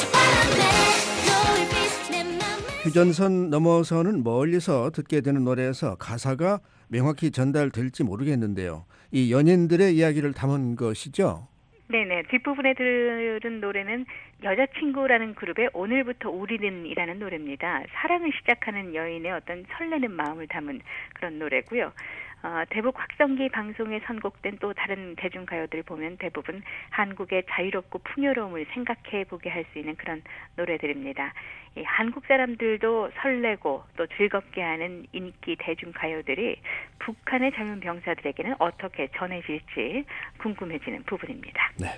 저 바람에 노을빛 내 맘을 휴전선 넘어서는 멀리서 듣게 되는 노래에서 가사가 명확히 전달될지 모르겠는데요. 이 연인들의 이야기를 담은 것이죠? 네네. 뒷부분에 들은 노래는 여자친구라는 그룹의 오늘부터 우리는이라는 노래입니다. 사랑을 시작하는 여인의 어떤 설레는 마음을 담은 그런 노래고요. 어, 대북 확성기 방송에 선곡된 또 다른 대중가요들 보면 대부분 한국의 자유롭고 풍요로움을 생각해 보게 할 수 있는 그런 노래들입니다. 이 한국 사람들도 설레고 또 즐겁게 하는 인기 대중가요들이 북한의 젊은 병사들에게는 어떻게 전해질지 궁금해지는 부분입니다. 네.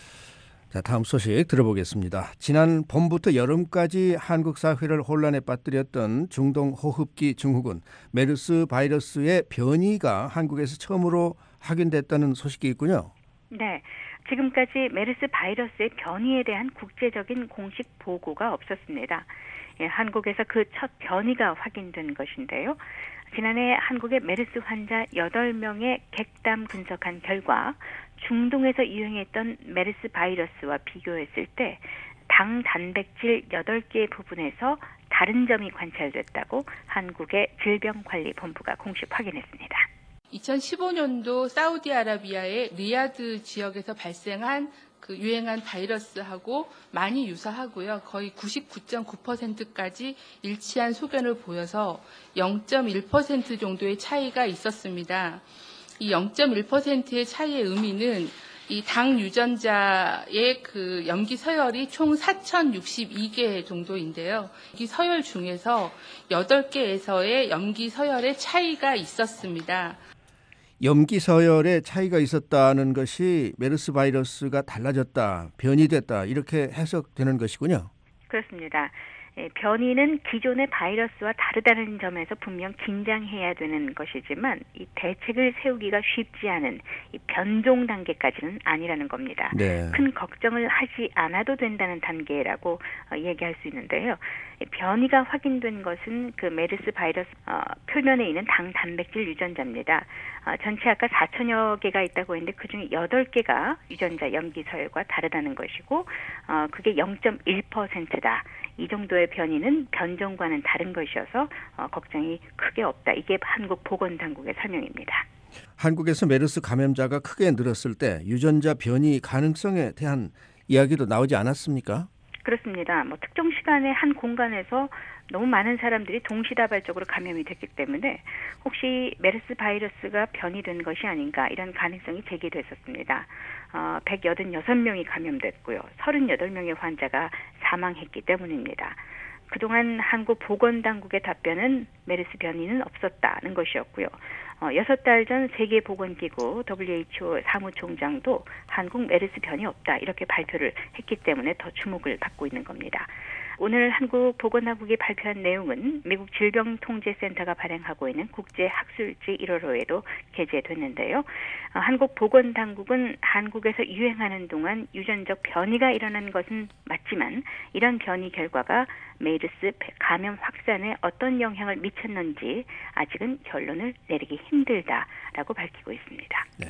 자, 다음 소식 들어보겠습니다. 지난 봄부터 여름까지 한국 사회를 혼란에 빠뜨렸던 중동 호흡기 증후군 메르스 바이러스의 변이가 한국에서 처음으로 확인됐다는 소식이 있군요. 네. 지금까지 메르스 바이러스의 변이에 대한 국제적인 공식 보고가 없었습니다. 예, 한국에서 그 첫 변이가 확인된 것인데요. 지난해 한국의 메르스 환자 여덟 명의 객담 분석한 결과 중동에서 유행했던 메르스 바이러스와 비교했을 때 당 단백질 여덟 개 부분에서 다른 점이 관찰됐다고 한국의 질병관리본부가 공식 확인했습니다. 이천십오 년도 사우디아라비아의 리야드 지역에서 발생한 그 유행한 바이러스하고 많이 유사하고요. 거의 구십구 점 구 퍼센트까지 일치한 소견을 보여서 영 점 일 퍼센트 정도의 차이가 있었습니다. 이 영 점 일 퍼센트의 차이의 의미는 이 당 유전자의 그 염기 서열이 총 사천육십이 개 정도인데요. 이 서열 중에서 여덟 개에서의 염기 서열의 차이가 있었습니다. 염기 서열에 차이가 있었다는 것이 메르스 바이러스가 달라졌다, 변이됐다 이렇게 해석되는 것이군요. 그렇습니다. 변이는 기존의 바이러스와 다르다는 점에서 분명 긴장해야 되는 것이지만 이 대책을 세우기가 쉽지 않은 이 변종 단계까지는 아니라는 겁니다. 네. 큰 걱정을 하지 않아도 된다는 단계라고 어, 얘기할 수 있는데요. 변이가 확인된 것은 그 메르스 바이러스 어, 표면에 있는 당 단백질 유전자입니다. 어, 전체 아까 사천여 개가 있다고 했는데 그중에 여덟 개가 유전자 염기서열과 다르다는 것이고 어, 그게 영 점 일 퍼센트다. 이 정도의 변이는 변종과는 다른 것이어서 어, 걱정이 크게 없다. 이게 한국 보건당국의 설명입니다. 한국에서 메르스 감염자가 크게 늘었을 때 유전자 변이 가능성에 대한 이야기도 나오지 않았습니까? 그렇습니다. 뭐 특정 시간에 한 공간에서 너무 많은 사람들이 동시다발적으로 감염이 됐기 때문에 혹시 메르스 바이러스가 변이된 것이 아닌가 이런 가능성이 제기됐었습니다. 어, 백팔십육 명이 감염됐고요. 삼십팔 명의 환자가 사망했기 때문입니다. 그동안 한국 보건당국의 답변은 메르스 변이는 없었다는 것이었고요. 어, 여섯 달 전 세계보건기구 더블유에이치오 사무총장도 한국 메르스 변이 없다 이렇게 발표를 했기 때문에 더 주목을 받고 있는 겁니다. 오늘 한국 보건당국이 발표한 내용은 미국 질병통제센터가 발행하고 있는 국제학술지 일 월호에도 게재됐는데요. 어, 한국 보건당국은 한국에서 유행하는 동안 유전적 변이가 일어난 것은 맞지만 이런 변이 결과가 메르스 감염 확산에 어떤 영향을 미쳤는지 아직은 결론을 내리기 힘들다라고 밝히고 있습니다. 네.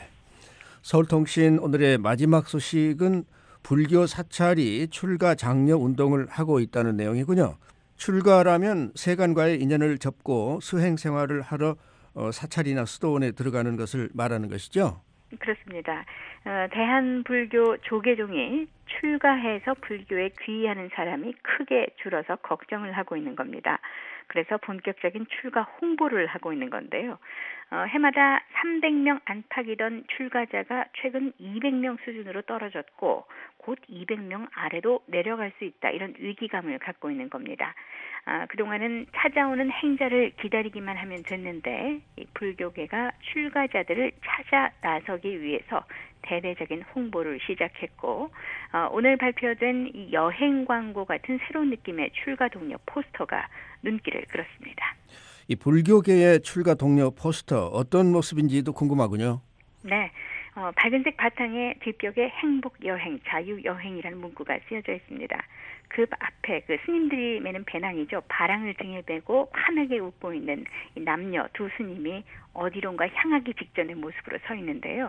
서울통신 오늘의 마지막 소식은 불교 사찰이 출가 장려 운동을 하고 있다는 내용이군요. 출가라면 세간과의 인연을 접고 수행 생활을 하러 사찰이나 수도원에 들어가는 것을 말하는 것이죠? 그렇습니다. 어, 대한불교 조계종이 출가해서 불교에 귀의하는 사람이 크게 줄어서 걱정을 하고 있는 겁니다. 그래서 본격적인 출가 홍보를 하고 있는 건데요. 어, 해마다 삼백 명 안팎이던 출가자가 최근 이백 명 수준으로 떨어졌고 곧 이백 명 아래로 내려갈 수 있다. 이런 위기감을 갖고 있는 겁니다. 아, 그동안은 찾아오는 행자를 기다리기만 하면 됐는데 이 불교계가 출가자들을 찾아 나서기 위해서 대대적인 홍보를 시작했고 어, 오늘 발표된 이 여행 광고 같은 새로운 느낌의 출가 동료 포스터가 눈길을 끌었습니다. 이 불교계의 출가 동료 포스터 어떤 모습인지도 궁금하군요. 네. 어, 밝은색 바탕에 뒷벽에 행복 여행, 자유 여행이라는 문구가 쓰여져 있습니다. 그 앞에 그 스님들이 매는 배낭이죠. 바랑을 등에 메고 환하게 웃고 있는 이 남녀 두 스님이 어디론가 향하기 직전의 모습으로 서 있는데요.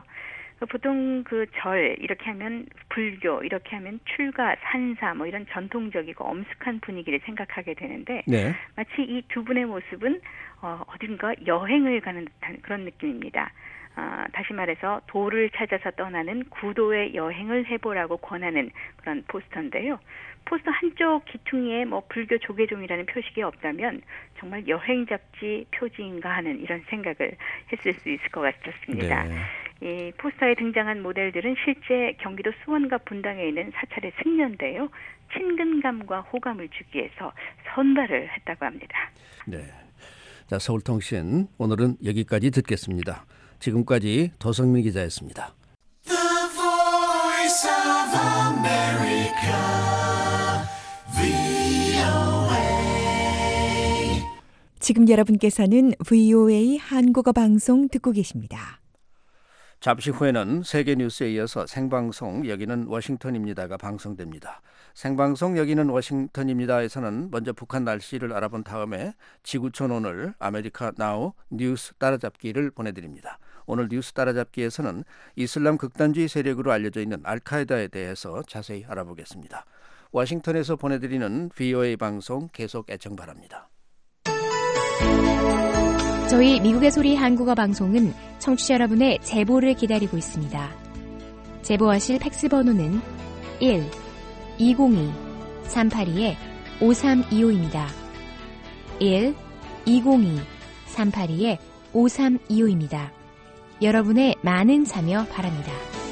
보통 그 절 이렇게 하면 불교 이렇게 하면 출가 산사 뭐 이런 전통적이고 엄숙한 분위기를 생각하게 되는데 네. 마치 이 두 분의 모습은 어, 어딘가 여행을 가는 듯한 그런 느낌입니다. 어, 다시 말해서 도를 찾아서 떠나는 구도의 여행을 해보라고 권하는 그런 포스터인데요. 포스터 한쪽 기퉁이에 뭐 불교 조계종이라는 표식이 없다면 정말 여행 잡지 표지인가 하는 이런 생각을 했을 수 있을 것 같습니다. 네. 이 포스터에 등장한 모델들은 실제 경기도 수원과 분당에 있는 사찰의 승려인데요. 친근감과 호감을 주기 위해서 선발을 했다고 합니다. 네. 자, 서울통신 오늘은 여기까지 듣겠습니다. 지금까지 도성민 기자였습니다. The Voice of America, 브이오에이. 지금 여러분께서는 브이오에이 한국어 방송 듣고 계십니다. 잠시 후에는 세계 뉴스에 이어서 생방송 여기는 워싱턴입니다가 방송됩니다. 생방송 여기는 워싱턴입니다에서는 먼저 북한 날씨를 알아본 다음에 지구촌 오늘 아메리카 나우 뉴스 따라잡기를 보내드립니다. 오늘 뉴스 따라잡기에서는 이슬람 극단주의 세력으로 알려져 있는 알카에다에 대해서 자세히 알아보겠습니다. 워싱턴에서 보내드리는 브이오에이 방송 계속 애청 바랍니다. 저희 미국의 소리 한국어 방송은 청취자 여러분의 제보를 기다리고 있습니다. 제보하실 팩스 번호는 일 이공이 삼팔이 오삼이오입니다. 일 이공이 삼팔이 오삼이오입니다. 여러분의 많은 참여 바랍니다.